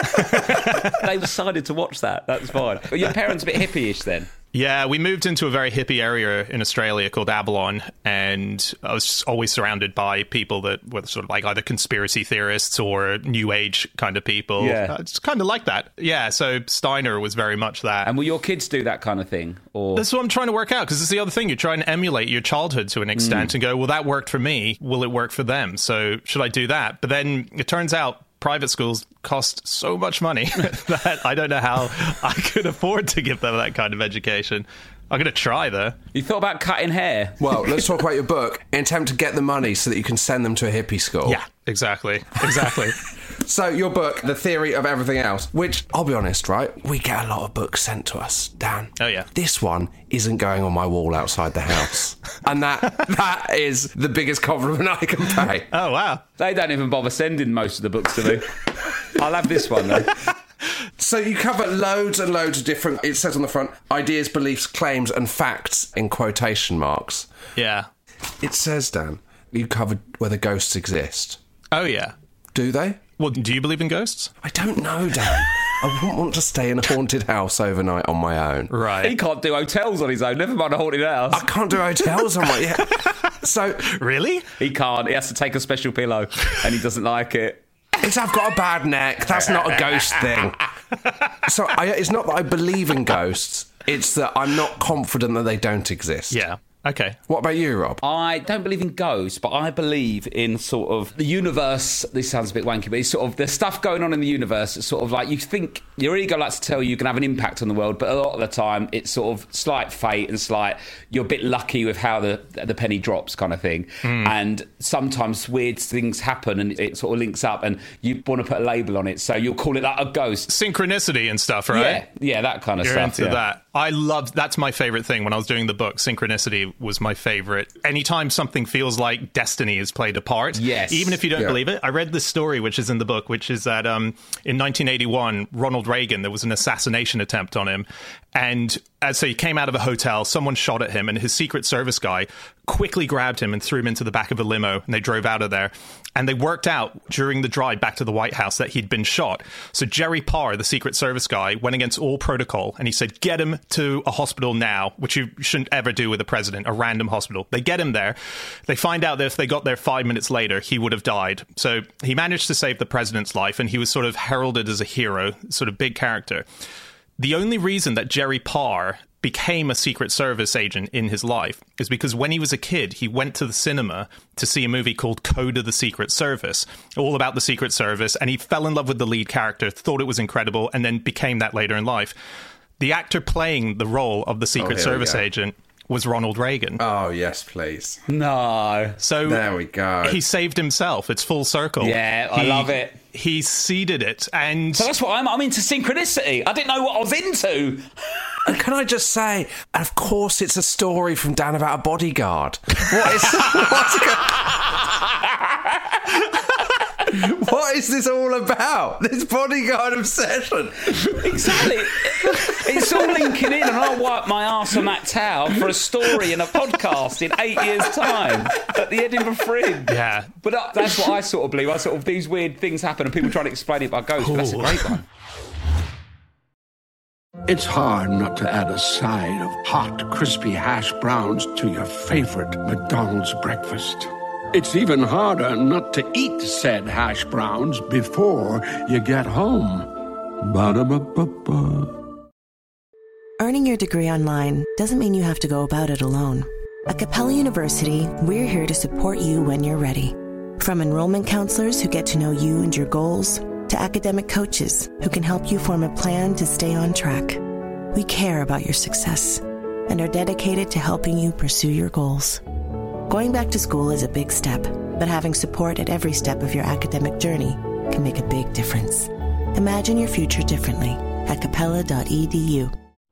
They decided to watch that. That's fine. But your parents a bit hippie-ish then? Yeah, we moved into a very hippie area in Australia called Avalon, and I was always surrounded by people that were sort of like either conspiracy theorists or new age kind of people. Yeah. Uh, it's kind of like that. Yeah, so Steiner was very much that. And will your kids do that kind of thing? Or That's what I'm trying to work out, because it's the other thing. You try and emulate your childhood to an extent mm. and go, well, that worked for me. Will it work for them? So should I do that? But then it turns out private schools cost so much money that I don't know how I could afford to give them that kind of education. I'm going to try, though. You thought about cutting hair? Well, let's talk about your book. In attempt to get the money so that you can send them to a hippie school. Yeah, exactly. Exactly. So your book, The Theory of Everything Else, which, I'll be honest, right, we get a lot of books sent to us, Dan. Oh, yeah. This one isn't going on my wall outside the house. And that that is the biggest compliment I can pay. Oh, wow. They don't even bother sending most of the books to me. I'll have this one, though. So you cover loads and loads of different, it says on the front, ideas, beliefs, claims and facts in quotation marks. Yeah. It says, Dan, you covered whether ghosts exist. Oh, yeah. Do they? Well, do you believe in ghosts? I don't know, Dan. I wouldn't want to stay in a haunted house overnight on my own. Right. He can't do hotels on his own, never mind a haunted house. I can't do hotels on my... Yeah. So... Really? He can't. He has to take a special pillow and he doesn't like it. It's I've got a bad neck. That's not a ghost thing. So I, it's not that I believe in ghosts. It's that I'm not confident that they don't exist. Yeah. Okay. What about you, Rob? I don't believe in ghosts, but I believe in sort of the universe. This sounds a bit wanky, but it's sort of there's stuff going on in the universe. It's sort of like you think your ego likes to tell you you can have an impact on the world, but a lot of the time it's sort of slight fate and slight you're a bit lucky with how the the penny drops kind of thing. Mm. And sometimes weird things happen and it sort of links up, and you want to put a label on it, so you'll call it like a ghost. Synchronicity and stuff, right? Yeah, yeah, that kind of You're stuff. Into yeah. that. I loved. That's my favorite thing when I was doing the book. Synchronicity was my favorite. Anytime something feels like destiny has played a part, yes, even if you don't yeah. believe it. I read this story, which is in the book, which is that um, in nineteen eighty-one, Ronald Reagan, there was an assassination attempt on him, and as so he came out of a hotel, someone shot at him, and his Secret Service guy quickly grabbed him and threw him into the back of a limo, and they drove out of there. And they worked out during the drive back to the White House that he'd been shot. So Jerry Parr, the Secret Service guy, went against all protocol, and he said, get him to a hospital now, which you shouldn't ever do with a president, a random hospital. They get him there. They find out that if they got there five minutes later, he would have died. So he managed to save the president's life, and he was sort of heralded as a hero, sort of big character. The only reason that Jerry Parr became a Secret Service agent in his life is because when he was a kid, he went to the cinema to see a movie called Code of the Secret Service, all about the Secret Service, and he fell in love with the lead character, thought it was incredible, and then became that later in life. The actor playing the role of the Secret oh, Service agent was Ronald Reagan. Oh, yes, please. No. So there we go. He saved himself. It's full circle. Yeah, I he, love it. He seeded it, and so that's what I'm. I'm into synchronicity. I didn't know what I was into. And can I just say, of course, it's a story from Dan about a bodyguard. What is? what's go- What is this all about? This bodyguard obsession. Exactly. It's all linking in, and I'll wipe my arse on that towel for a story and a podcast in eight years' time at the Edinburgh Fringe. Yeah. But uh, that's what I sort of believe. I sort of, these weird things happen and people try to explain it by ghosts, but that's a great one. It's hard not to add a side of hot, crispy hash browns to your favorite McDonald's breakfast. It's even harder not to eat said hash browns before you get home. Ba-da-ba-ba-ba. Earning your degree online doesn't mean you have to go about it alone. At Capella University, we're here to support you when you're ready. From enrollment counselors who get to know you and your goals, to academic coaches who can help you form a plan to stay on track. We care about your success and are dedicated to helping you pursue your goals. Going back to school is a big step, but having support at every step of your academic journey can make a big difference. Imagine your future differently at capella dot e d u.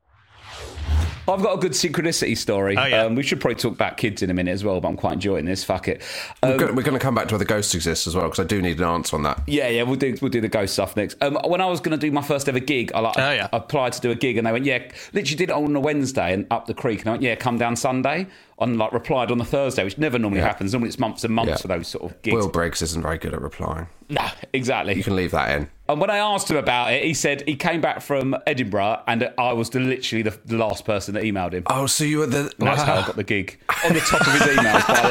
I've got a good synchronicity story. Oh, yeah. um, we should probably talk about kids in a minute as well, but I'm quite enjoying this. Fuck it. Um, We're going to come back to whether ghosts exist as well, because I do need an answer on that. Yeah, yeah, we'll do we'll do the ghost stuff next. Um, when I was going to do my first ever gig, I like Oh, yeah. I applied to do a gig, and they went, yeah, literally did it on a Wednesday and up the creek, and I went, yeah, come down Sunday. On like replied on the Thursday, which never normally Yeah. happens. Normally it's months and months Yeah. for those sort of gigs. Will Briggs isn't very good at replying. No, exactly. You can leave that in. And when I asked him about it, he said he came back from Edinburgh, and I was the, literally the, the last person that emailed him. Oh, so you were the... And that's how I got the gig. On the top of his emails, by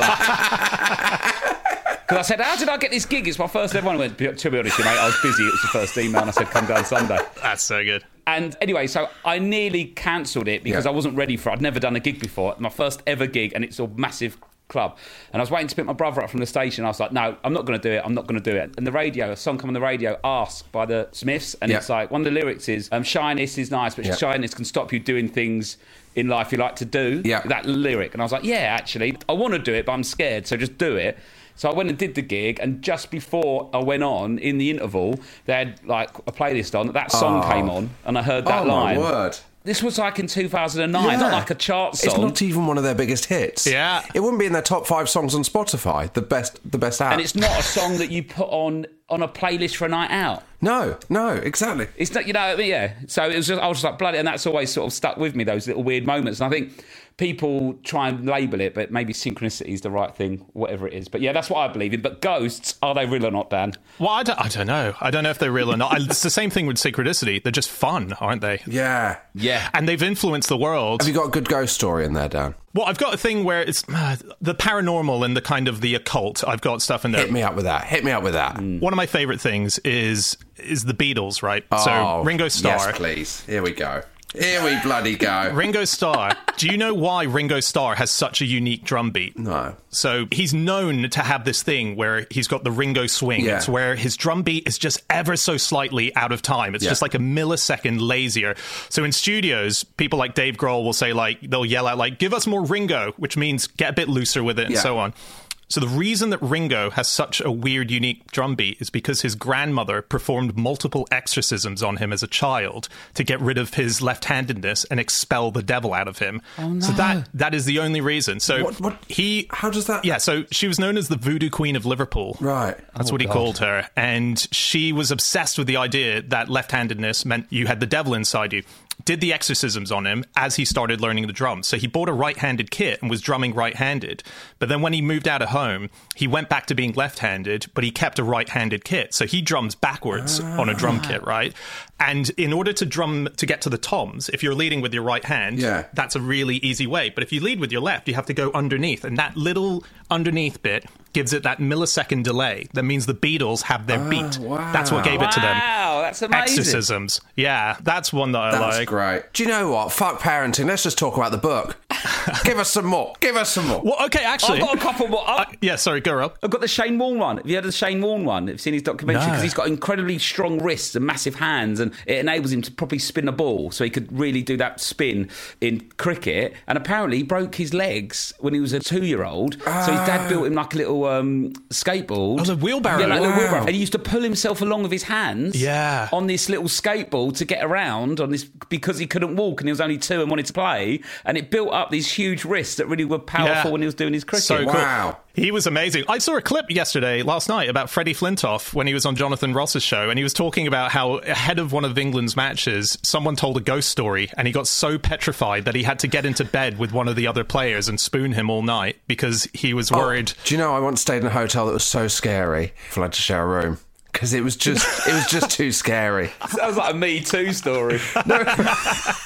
luck. Because I said, how did I get this gig? It's my first ever one. I went, to be honest, mate, I was busy. It was the first email, and I said, come down Sunday. That's so good. And anyway, so I nearly cancelled it because Yeah. I wasn't ready for it. I'd never done a gig before. My first ever gig, and it's a massive club. And I was waiting to pick my brother up from the station. I was like, no, I'm not going to do it. I'm not going to do it. And the radio, a song come on the radio, Ask by the Smiths. And Yeah. it's like, one of the lyrics is, um, shyness is nice, but Yeah. shyness can stop you doing things in life you like to do. Yeah. That lyric. And I was like, yeah, actually, I want to do it, but I'm scared, so just do it. So I went and did the gig, and just before I went on, in the interval, they had like a playlist on. That song Oh. came on, and I heard that Oh, line. my word. This was like in two thousand nine, Yeah. not like a chart song. It's not even one of their biggest hits. Yeah. It wouldn't be in their top five songs on Spotify, the best the best app. And it's not a song that you put on on a playlist for a night out. No, no, exactly. It's not, you know, yeah. So it was just, I was just like, bloody, and that's always sort of stuck with me, those little weird moments. And I think people try and label it, but maybe synchronicity is the right thing, whatever it is. But yeah, that's what I believe in. But ghosts, are they real or not, Dan? Well, I don't, I don't know. I don't know if they're real or not. I, it's the same thing with synchronicity. They're just fun, aren't they? Yeah. Yeah. And they've influenced the world. Have you got a good ghost story in there, Dan? Well, I've got a thing where it's uh, the paranormal and the kind of the occult. I've got stuff in there. Hit me up with that. Hit me up with that. One of my favourite things is is the Beatles, right? Oh, so Ringo Starr. Yes, please. Here we go. Here we bloody go. Ringo Starr. Do you know why Ringo Starr has such a unique drum beat? No. So he's known to have this thing where he's got the Ringo swing. Yeah. It's where his drum beat is just ever so slightly out of time. It's Yeah. just like a millisecond lazier. So in studios, people like Dave Grohl will say, like, they'll yell out, like, give us more Ringo, which means get a bit looser with it and Yeah. so on. So the reason that Ringo has such a weird, unique drum beat is because his grandmother performed multiple exorcisms on him as a child to get rid of his left-handedness and expel the devil out of him. Oh, no. So that that is the only reason. So What- what- he... How does that... Yeah, so she was known as the Voodoo Queen of Liverpool. Right. That's Oh, what he God. called her. And she was obsessed with the idea that left-handedness meant you had the devil inside you. Did the exorcisms on him as he started learning the drums. So he bought a right-handed kit and was drumming right-handed. But then when he moved out of home, he went back to being left-handed, but he kept a right-handed kit. So he drums backwards on a drum kit, right? And in order to drum to get to the toms, if you're leading with your right hand, Yeah. that's a really easy way. But if you lead with your left, you have to go underneath. And that little underneath bit gives it that millisecond delay. That means the Beatles have their beat. wow. That's what gave it to them. Wow, that's amazing. Exorcisms. Yeah, that's one that I That's like. great. Do you know what? Fuck parenting. Let's just talk about the book. Give us some more. Give us some more. Well, okay, actually. I've got a couple more. Uh, yeah, sorry, go Rob. I've got the Shane Warne one. Have you heard of the Shane Warne one? Have you seen his documentary? No. Because he's got incredibly strong wrists and massive hands, and it enables him to properly spin a ball, so he could really do that spin in cricket. And apparently he broke his legs when he was a two-year-old, so his dad built him like a little um, skateboard. Oh, the wheelbarrow. Yeah, like a little Wow. wheelbarrow. And he used to pull himself along with his hands Yeah. on this little skateboard to get around on this, because he couldn't walk and he was only two and wanted to play. And it built up these huge wrists that really were powerful Yeah. when he was doing his cricket. So cool. Wow. He was amazing. I saw a clip yesterday, last night, about Freddie Flintoff when he was on Jonathan Ross's show, and he was talking about how ahead of one of England's matches, someone told a ghost story, and he got so petrified that he had to get into bed with one of the other players and spoon him all night because he was worried. Oh, do you know, I once stayed in a hotel that was so scary if I had to share a room. Because it was just, it was just too scary. Sounds like a Me Too story.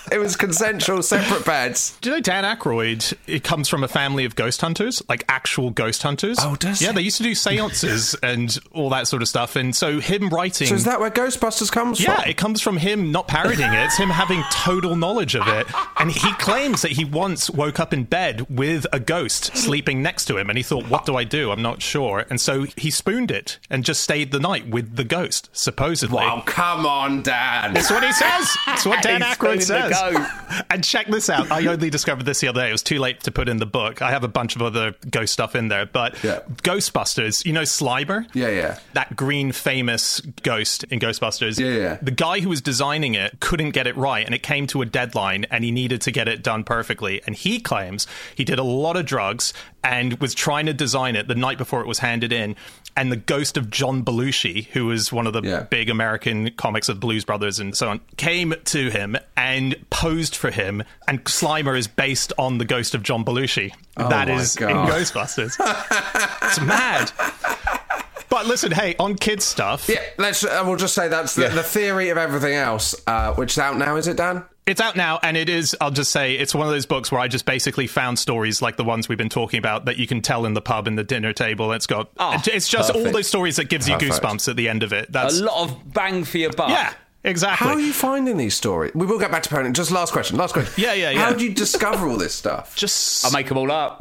It was consensual, separate beds. Do you know Dan Aykroyd, it comes from a family of ghost hunters, like actual ghost hunters. Oh, does Yeah, he? they used to do seances and all that sort of stuff. And so him writing... So is that where Ghostbusters comes yeah, from? Yeah, it comes from him not parodying it. It's him having total knowledge of it. And he claims that he once woke up in bed with a ghost sleeping next to him. And he thought, what do I do? I'm not sure. And so he spooned it and just stayed the night with the ghost, supposedly. Wow, come on, Dan. That's what he says. That's what Dan He's Aykroyd spooning the says. ghost. And check this out. I only discovered this the other day. It was too late to put in the book. I have a bunch of other ghost stuff in there. But Yeah. Ghostbusters, you know Slimer? Yeah, yeah. That green famous ghost in Ghostbusters. Yeah, yeah. The guy who was designing it couldn't get it right, and it came to a deadline, and he needed to get it done perfectly. And he claims he did a lot of drugs and was trying to design it the night before it was handed in. And the ghost of John Belushi, who was one of the Yeah. big American comics of Blues Brothers and so on, came to him and posed for him. And Slimer is based on the ghost of John Belushi. Oh that my is God. in Ghostbusters. It's mad. But listen, hey, on kids stuff... Yeah, let's. Uh, we'll just say that's the, Yeah. the theory of everything else, uh, which is out now, is it, Dan? It's out now, and it is, I'll just say, it's one of those books where I just basically found stories like the ones we've been talking about that you can tell in the pub and the dinner table. It's got, Oh, it's just all perfect. those stories that gives you Perfect. goosebumps at the end of it. That's A lot of bang for your buck. Yeah, exactly. How are you finding these stories? We will get back to parenting. Just last question. Last question. Yeah, yeah, yeah. How do you discover all this stuff? Just... I make them all up.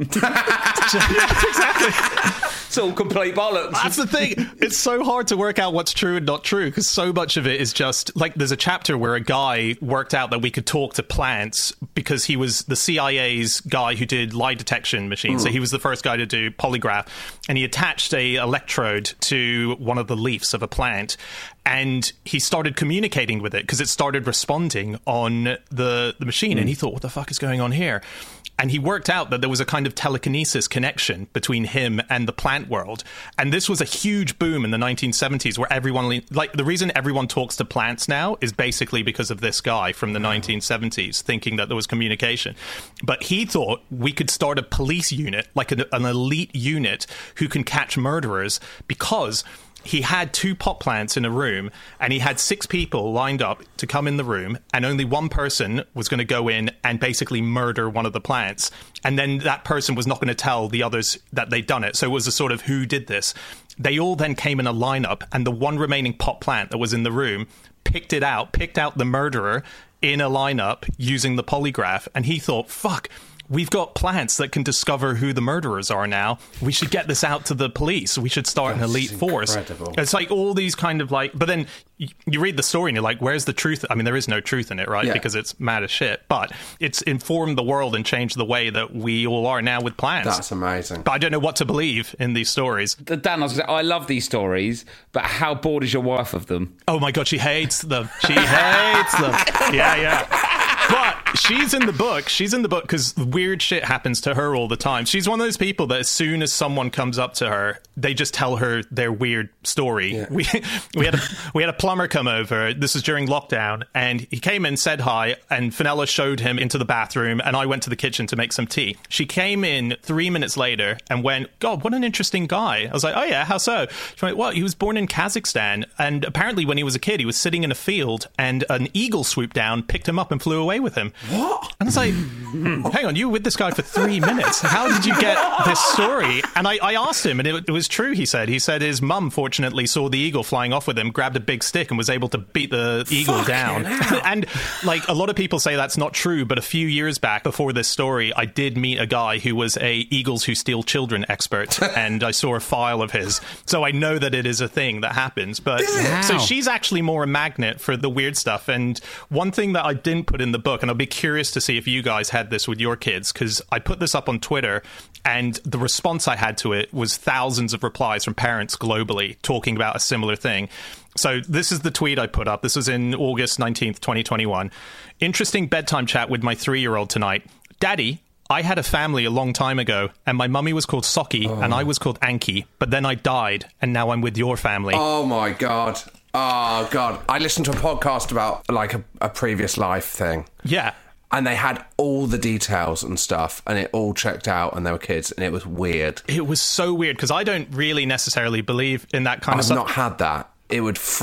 exactly. It's all complete bollocks. That's the thing. It's so hard to work out what's true and not true because so much of it is just like there's a chapter where a guy worked out that we could talk to plants because he was the C I A's guy who did lie detection machines. So he was the first guy to do polygraph, and he attached a electrode to one of the leaves of a plant. And he started communicating with it because it started responding on the, the machine. And he thought, what the fuck is going on here? And he worked out that there was a kind of telekinesis connection between him and the plant world. And this was a huge boom in the nineteen seventies where everyone, like the reason everyone talks to plants now is basically because of this guy from the nineteen seventies thinking that there was communication. But he thought we could start a police unit, like an, an elite unit who can catch murderers because he had two pot plants in a room and he had six people lined up to come in the room and only one person was going to go in and basically murder one of the plants. And then that person was not going to tell the others that they'd done it. So it was a sort of who did this. They all then came in a lineup and the one remaining pot plant that was in the room picked it out, picked out the murderer in a lineup using the polygraph. And he thought, fuck, we've got plants that can discover who the murderers are now. We should get this out to the police. We should start an elite force. incredible. It's like all these kind of like, but then you, you read the story and you're like, where's the truth? I mean, there is no truth in it, right? Yeah. Because it's mad as shit. But it's informed the world and changed the way that we all are now with plants. That's amazing. But I don't know what to believe in these stories. Dan, I, was gonna say, I love these stories, but how bored is your wife of them? Oh my God, she hates them. She hates them. Yeah, yeah. But she's in the book. She's in the book because weird shit happens to her all the time. She's one of those people that as soon as someone comes up to her, they just tell her their weird story. Yeah. We we had a we had a plumber come over. This was during lockdown, and he came in, said hi, and Fenella showed him into the bathroom, and I went to the kitchen to make some tea. She came in three minutes later and went, "God, what an interesting guy." I was like, "Oh yeah, how so?" She went, "Well, he was born in Kazakhstan, and apparently when he was a kid, he was sitting in a field, and an eagle swooped down, picked him up, and flew away with him." What? And I was like, hang on, you were with this guy for three minutes. How did you get this story? And I, I asked him, and it, it was true, he said. He said his mum, fortunately, saw the eagle flying off with him, grabbed a big stick, and was able to beat the eagle Fucking down. hell. And, like, a lot of people say that's not true, but a few years back, before this story, I did meet a guy who was a Eagles Who Steal Children expert, and I saw a file of his. So I know that it is a thing that happens. But so Wow. she's actually more a magnet for the weird stuff. And one thing that I didn't put in the book, and I'll be curious to see if you guys had this with your kids, because I put this up on Twitter, and the response I had to it was thousands of replies from parents globally talking about a similar thing. So this is the tweet I put up. This was in August nineteenth, twenty twenty-one. Interesting bedtime chat with my three-year-old tonight. Daddy, I had a family a long time ago, and my mummy was called Socky, Oh. and I was called Anki, but then I died, and now I'm with your family. Oh my God. Oh God. I listened to a podcast about like a, a previous life thing. Yeah. And they had all the details and stuff, and it all checked out, and they were kids, and it was weird. It was so weird, because I don't really necessarily believe in that kind I've of stuff. not had that. It would freak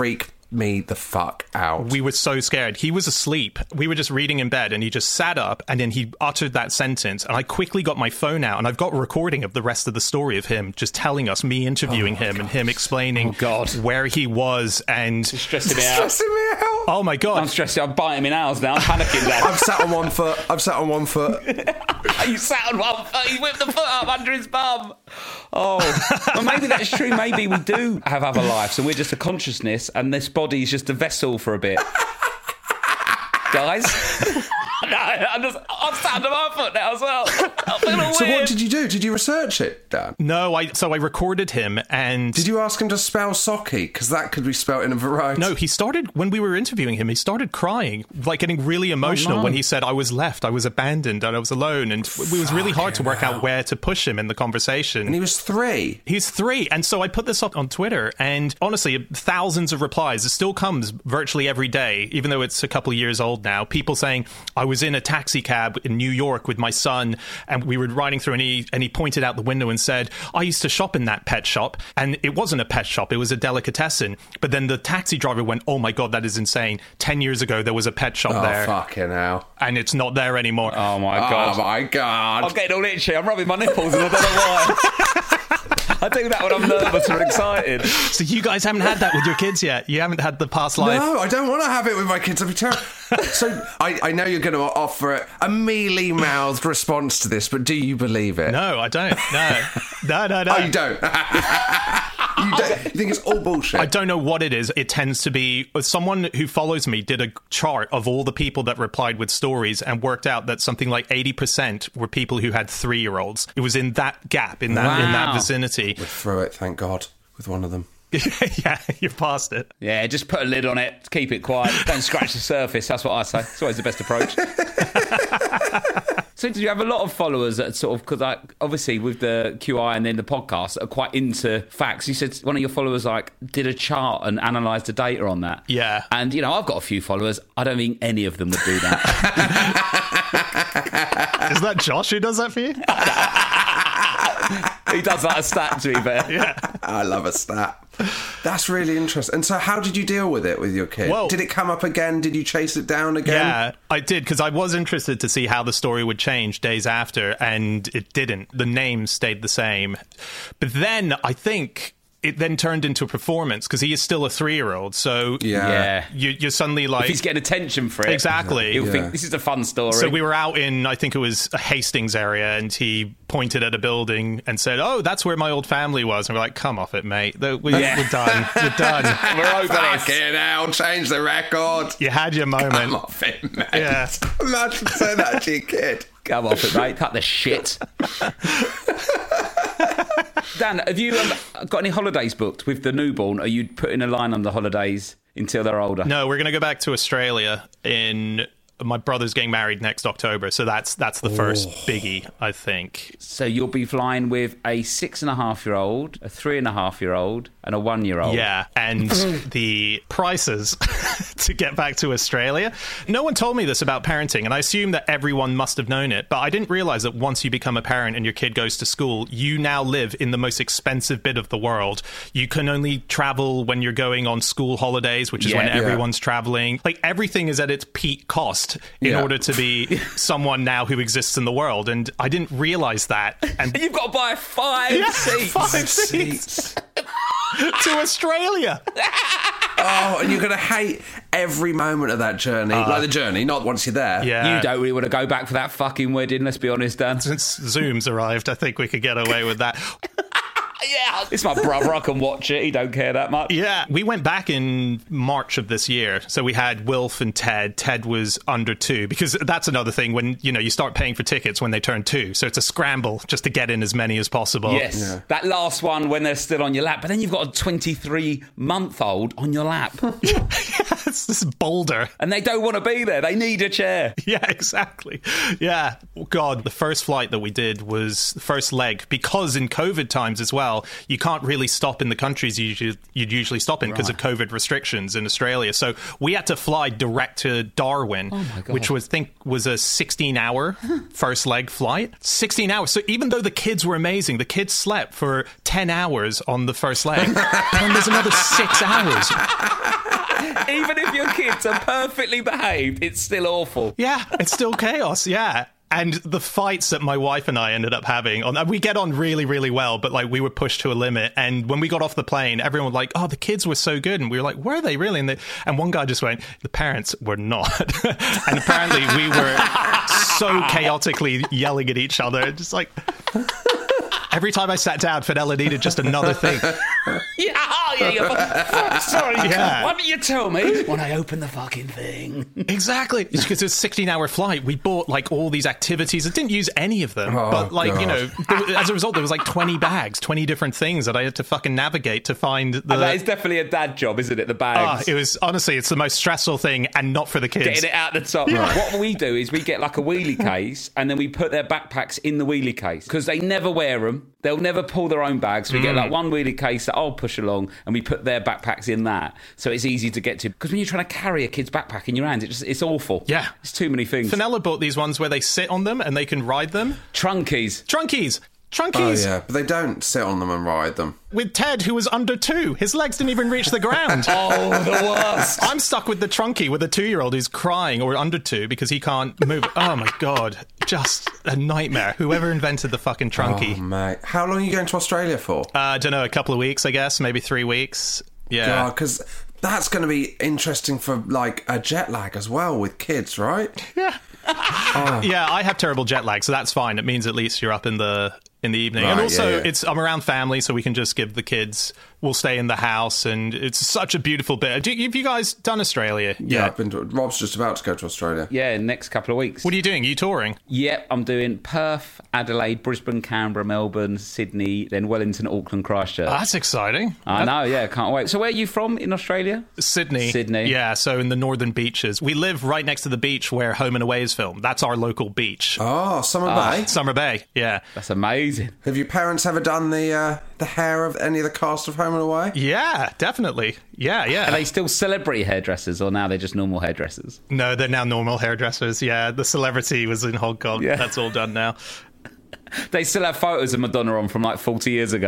me the fuck out. We were so scared. He was asleep. We were just reading in bed, and he just sat up, and then he uttered that sentence, and I quickly got my phone out, and I've got a recording of the rest of the story of him just telling us, me interviewing oh him, God. and him explaining oh God. where he was, and... It's stressing me out. Stressing me out. Oh, my God. I'm stressed out. I'm biting my nails now. I'm panicking now. I've sat on one foot. I've sat on one foot. You sat on one foot. He whipped the foot up under his bum. Oh. Well, maybe that's true. Maybe we do have other lives, and we're just a consciousness, and this body's just a vessel for a bit. Guys? No, I'm just, I'm sat under my foot now as well. I'm feeling weird. So what did you do? Did you research it, Dan? No, I. So I recorded him, and... Did you ask him to spell Socky? Because that could be spelt in a variety. No, he started, when we were interviewing him, he started crying, like getting really emotional oh, no. when he said, I was left, I was abandoned, and I was alone, and it was really hard to work out where to push him in the conversation. And he was three. He's three, and so I put this up on Twitter, and honestly, thousands of replies. It still comes virtually every day, even though it's a couple of years old now. People saying, I was in a taxi cab in New York with my son, and we were riding through, and he, and he pointed out the window and said, I used to shop in that pet shop, and it wasn't a pet shop, it was a delicatessen. But then the taxi driver went, oh my God, that is insane. Ten years ago, there was a pet shop oh, there. Oh, fucking hell. And it's not there anymore. Oh, my God. Oh, my God. I'm getting all itchy. I'm rubbing my nipples, and I don't know why. I do that when I'm nervous or excited. So you guys haven't had that with your kids yet? You haven't had the past life? No, I don't want to have it with my kids. I'd be terrible. So I, I know you're going to offer a mealy-mouthed response to this, but do you believe it? No, I don't. No. No, no, no. Oh, you don't? You don't? You think it's all bullshit? I don't know what it is. It tends to be... Someone who follows me did a chart of all the people that replied with stories and worked out that something like eighty percent were people who had three-year-olds. It was in that gap, in that, wow. in that vicinity. We're through it, thank God, with one of them. Yeah, you're past it. Yeah, just put a lid on it, keep it quiet, don't scratch the surface. That's what I say. It's always the best approach. So did you have a lot of followers that sort of, because I, obviously with the Q I and then the podcast are quite into facts. You said one of your followers like did a chart and analysed the data on that. Yeah. And, you know, I've got a few followers. I don't think any of them would do that. Is that Josh who does that for you? He does like a stat, to be fair. Yeah. I love a stat. That's really interesting. And so how did you deal with it with your kid? Well, did it come up again? Did you chase it down again? Yeah, I did, because I was interested to see how the story would change days after, and it didn't. The name stayed the same. But then I think... it then turned into a performance because he is still a three-year-old. So yeah, yeah. You, you're suddenly like... if he's getting attention for it. Exactly. He'll yeah. think, this is a fun story. So we were out in, I think it was a Hastings area, and he pointed at a building and said, oh, that's where my old family was. And we're like, come off it, mate. We, yeah. We're done. We're done. We're over this. Fucking hell, change the record. You had your moment. Come off it, mate. Yeah. Imagine saying that to your kid. Come off it, mate. Cut the shit. Dan, have you um, got any holidays booked with the newborn? Are you putting a line on the holidays until they're older? No, we're going to go back to Australia in... My brother's getting married next October, so that's that's the first oh. biggie, I think. So you'll be flying with a six and a half year old, a three and a half year old, and a one year old. Yeah, and the prices to get back to Australia. No one told me this about parenting, and I assume that everyone must have known it, but I didn't realize that once you become a parent and your kid goes to school, you now live in the most expensive bit of the world. You can only travel when you're going on school holidays, which is yeah, when yeah. everyone's traveling. Like, everything is at its peak cost in yeah. order to be someone now who exists in the world, and I didn't realize that. And you've got to buy five yeah, seats, five seats to Australia. Oh, and you're going to hate every moment of that journey. Uh, like the journey, not once you're there. Yeah. You don't really want to go back for that fucking wedding, let's be honest, Dan. Since Zoom's arrived, I think we could get away with that. Yeah, it's my brother. I can watch it. He don't care that much. Yeah, we went back in March of this year. So we had Wilf and Ted. Ted was under two, because that's another thing when, you know, you start paying for tickets when they turn two. So it's a scramble just to get in as many as possible. Yes, yeah. That last one when they're still on your lap. But then you've got a twenty-three-month-old on your lap. Yeah, it's this boulder. And they don't want to be there. They need a chair. Yeah, exactly. Yeah. Oh, God, the first flight that we did was the first leg, because in COVID times as well, you can't really stop in the countries you usually, you'd usually stop in because right. of COVID restrictions in Australia. So we had to fly direct to Darwin, oh my God. which was, I think was a sixteen-hour first leg flight. sixteen hours. So even though the kids were amazing, the kids slept for ten hours on the first leg, and there's another six hours. Even if your kids are perfectly behaved, it's still awful. Yeah, it's still chaos, yeah. And the fights that my wife and I ended up having, on we get on really, really well, but like we were pushed to a limit. And when we got off the plane, everyone was like, oh, the kids were so good. And we were like, were they really? And, they, and one guy just went, the parents were not. And apparently we were so chaotically yelling at each other. Just like... Every time I sat down, Fenella needed just another thing. Yeah, oh, yeah, you're fucking, sorry. Yeah. Why didn't you tell me when I opened the fucking thing? Exactly. It's because it's a sixteen-hour flight. We bought, like, all these activities. I didn't use any of them. Oh, but, like, God. you know, there, as a result, there was, like, twenty bags, twenty different things that I had to fucking navigate to find the... And that is definitely a dad job, isn't it, the bags? Oh, it was, honestly, it's the most stressful thing, and not for the kids. Getting it out the top. Right. What we do is we get, like, a wheelie case, and then we put their backpacks in the wheelie case, because they never wear them. They'll never pull their own bags. So we mm. get like one wheelie case that I'll push along, and we put their backpacks in that, so it's easy to get to. Because when you're trying to carry a kid's backpack in your hands, it just, it's awful. Yeah. It's too many things. Fenella bought these ones where they sit on them and they can ride them. Trunkies. Trunkies. Oh, Trunkies. yeah, but they don't sit on them and ride them. With Ted, who was under two. His legs didn't even reach the ground. Oh, the worst. I'm stuck with the trunkie with a two-year-old who's crying, or under two, because he can't move. Oh, my God. Just a nightmare. Whoever invented the fucking trunkie. Oh, mate. How long are you going to Australia for? Uh, I don't know, a couple of weeks, I guess. Maybe three weeks. Yeah. God, because that's going to be interesting for, like, a jet lag as well with kids, right? Yeah. Oh. Yeah, I have terrible jet lag, so that's fine. It means at least you're up in the in the evening. Right, and also, yeah, yeah. it's I'm around family, so we can just give the kids... We'll stay in the house, and it's such a beautiful bit. Do, have you guys done Australia? Yeah, Yeah. I've been to, Rob's just about to go to Australia. Yeah, next couple of weeks. What are you doing? Are you touring? Yep, I'm doing Perth, Adelaide, Brisbane, Canberra, Melbourne, Sydney, then Wellington, Auckland, Christchurch. Oh, that's exciting. I know, yeah, can't wait. So where are you from in Australia? Sydney. Sydney. Yeah, so in the northern beaches. We live right next to the beach where Home and Away is filmed. That's our local beach. Oh, Summer Ah. Bay. Summer Bay, yeah. That's amazing. Have your parents ever done the uh, the hair of any of the cast of Home and Away? Yeah, definitely. Yeah, yeah. Are they still celebrity hairdressers, or now they're just normal hairdressers? No, they're now normal hairdressers. Yeah, the celebrity was in Hong Kong. Yeah. That's all done now. They still have photos of Madonna on from like forty years ago.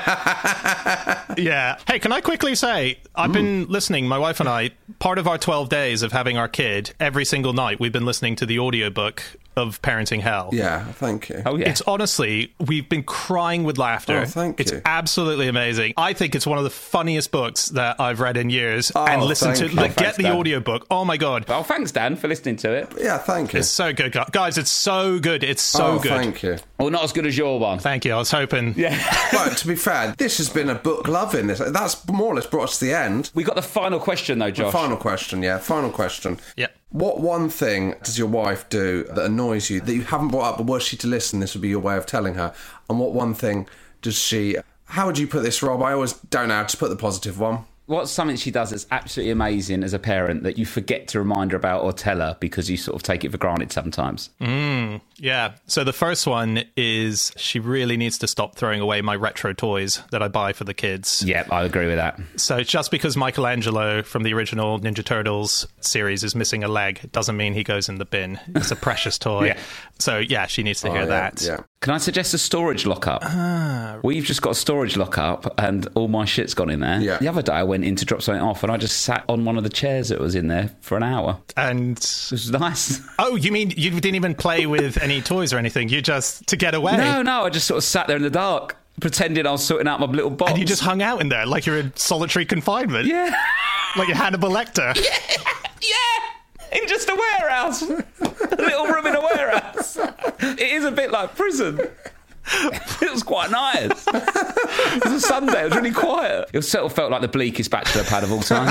Yeah. Hey, can I quickly say, I've mm. been listening, my wife and I, part of our twelve days of having our kid, every single night we've been listening to the audiobook of Parenting Hell. Yeah, thank you. Oh, yeah. It's honestly, we've been crying with laughter. Oh, thank it's you. absolutely amazing. I think it's one of the funniest books that I've read in years. Oh, and listen thank to, you. like, Oh, get thanks, the Dan. audiobook. Oh my God. Well, thanks, Dan, for listening to it. Yeah, thank you. It's so good, gu- guys. It's so good. It's so oh, good. thank you. Well, not as good as your one. Thank you. I was hoping. Yeah. But to be fair, this has been a book loving. This that's more or less brought us to the end. We got the final question, though, Josh. Final question, yeah. Final question. Yeah. What one thing does your wife do that annoys you that you haven't brought up, but were she to listen, this would be your way of telling her? And what one thing does she... How would you put this, Rob? I always don't know how to put the positive one. What's something she does that's absolutely amazing as a parent that you forget to remind her about or tell her because you sort of take it for granted sometimes? Mm, yeah. So the first one is she really needs to stop throwing away my retro toys that I buy for the kids. Yep, I agree with that. So just because Michelangelo from the original Ninja Turtles series is missing a leg doesn't mean he goes in the bin. It's a precious toy. Yeah. So yeah, she needs to Oh, hear yeah, that. Yeah. Can I suggest a storage lockup? Ah. We've just got a storage lockup and all my shit's gone in there. Yeah. The other day I went in to drop something off and I just sat on one of the chairs that was in there for an hour. And it was nice. Oh, you mean you didn't even play with any toys or anything? You just, to get away? No, no, I just sort of sat there in the dark, pretending I was sorting out my little box. And you just hung out in there like you're in solitary confinement? Yeah. Like you're Hannibal Lecter? Yeah. Yeah. In just a warehouse. A little room in a warehouse. It is a bit like prison. It was quite nice. It was a Sunday. It was really quiet. It sort of felt like the bleakest bachelor pad of all time.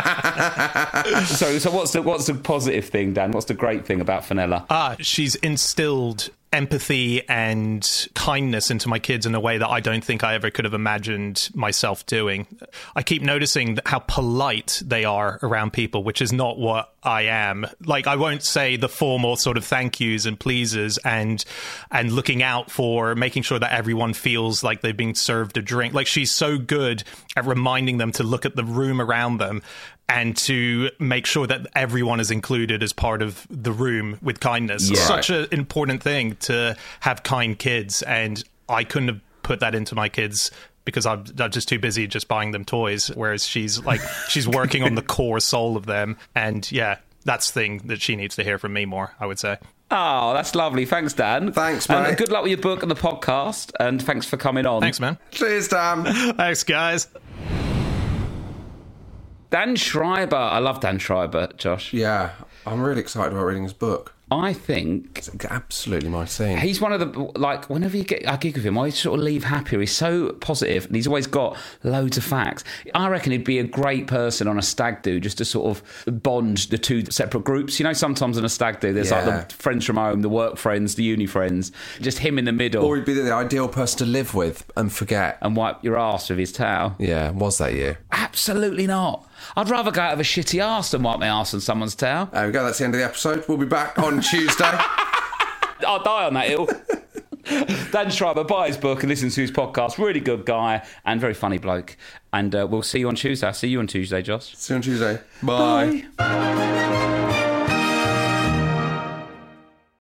so, so what's the what's the positive thing, Dan? What's the great thing about Fenella? Ah, she's instilled empathy and kindness into my kids in a way that I don't think I ever could have imagined myself doing. I keep noticing how polite they are around people, which is not what I am. Like, I won't say the formal sort of thank yous and pleases and and looking out for making sure that everyone feels like they've been served a drink. Like, she's so good at reminding them to look at the room around them and to make sure that everyone is included as part of the room with kindness. Yeah. Such an important thing to have kind kids, and I couldn't have put that into my kids because I'm, I'm just too busy just buying them toys, whereas she's like, she's working on the core soul of them. And yeah, that's the thing that she needs to hear from me more, I would say. Oh, that's lovely. Thanks, Dan. Thanks, mate. And good luck with your book and the podcast, and thanks for coming on. Thanks, man. Cheers, Dan. Thanks, guys. Dan Schreiber. I love Dan Schreiber, Josh. Yeah, I'm really excited about reading his book. I think it's absolutely my scene. He's one of the, like, whenever you get a gig with him, I sort of leave happier. He's so positive, and he's always got loads of facts. I reckon he'd be a great person on a stag do, just to sort of bond the two separate groups. You know, sometimes on a stag do, there's Yeah. like the friends from home, the work friends, the uni friends, just him in the middle. Or he'd be the ideal person to live with and forget. And wipe your arse with his towel. Yeah, was that you? Absolutely not. I'd rather go out of a shitty arse than wipe my arse on someone's towel. There we go, that's the end of the episode. We'll be back on Tuesday. I'll die on that hill. Dan Schreiber, buy his book and listen to his podcast. Really good guy and very funny bloke. And uh, we'll see you on Tuesday. I'll see you on Tuesday, Josh. See you on Tuesday. Bye. Bye.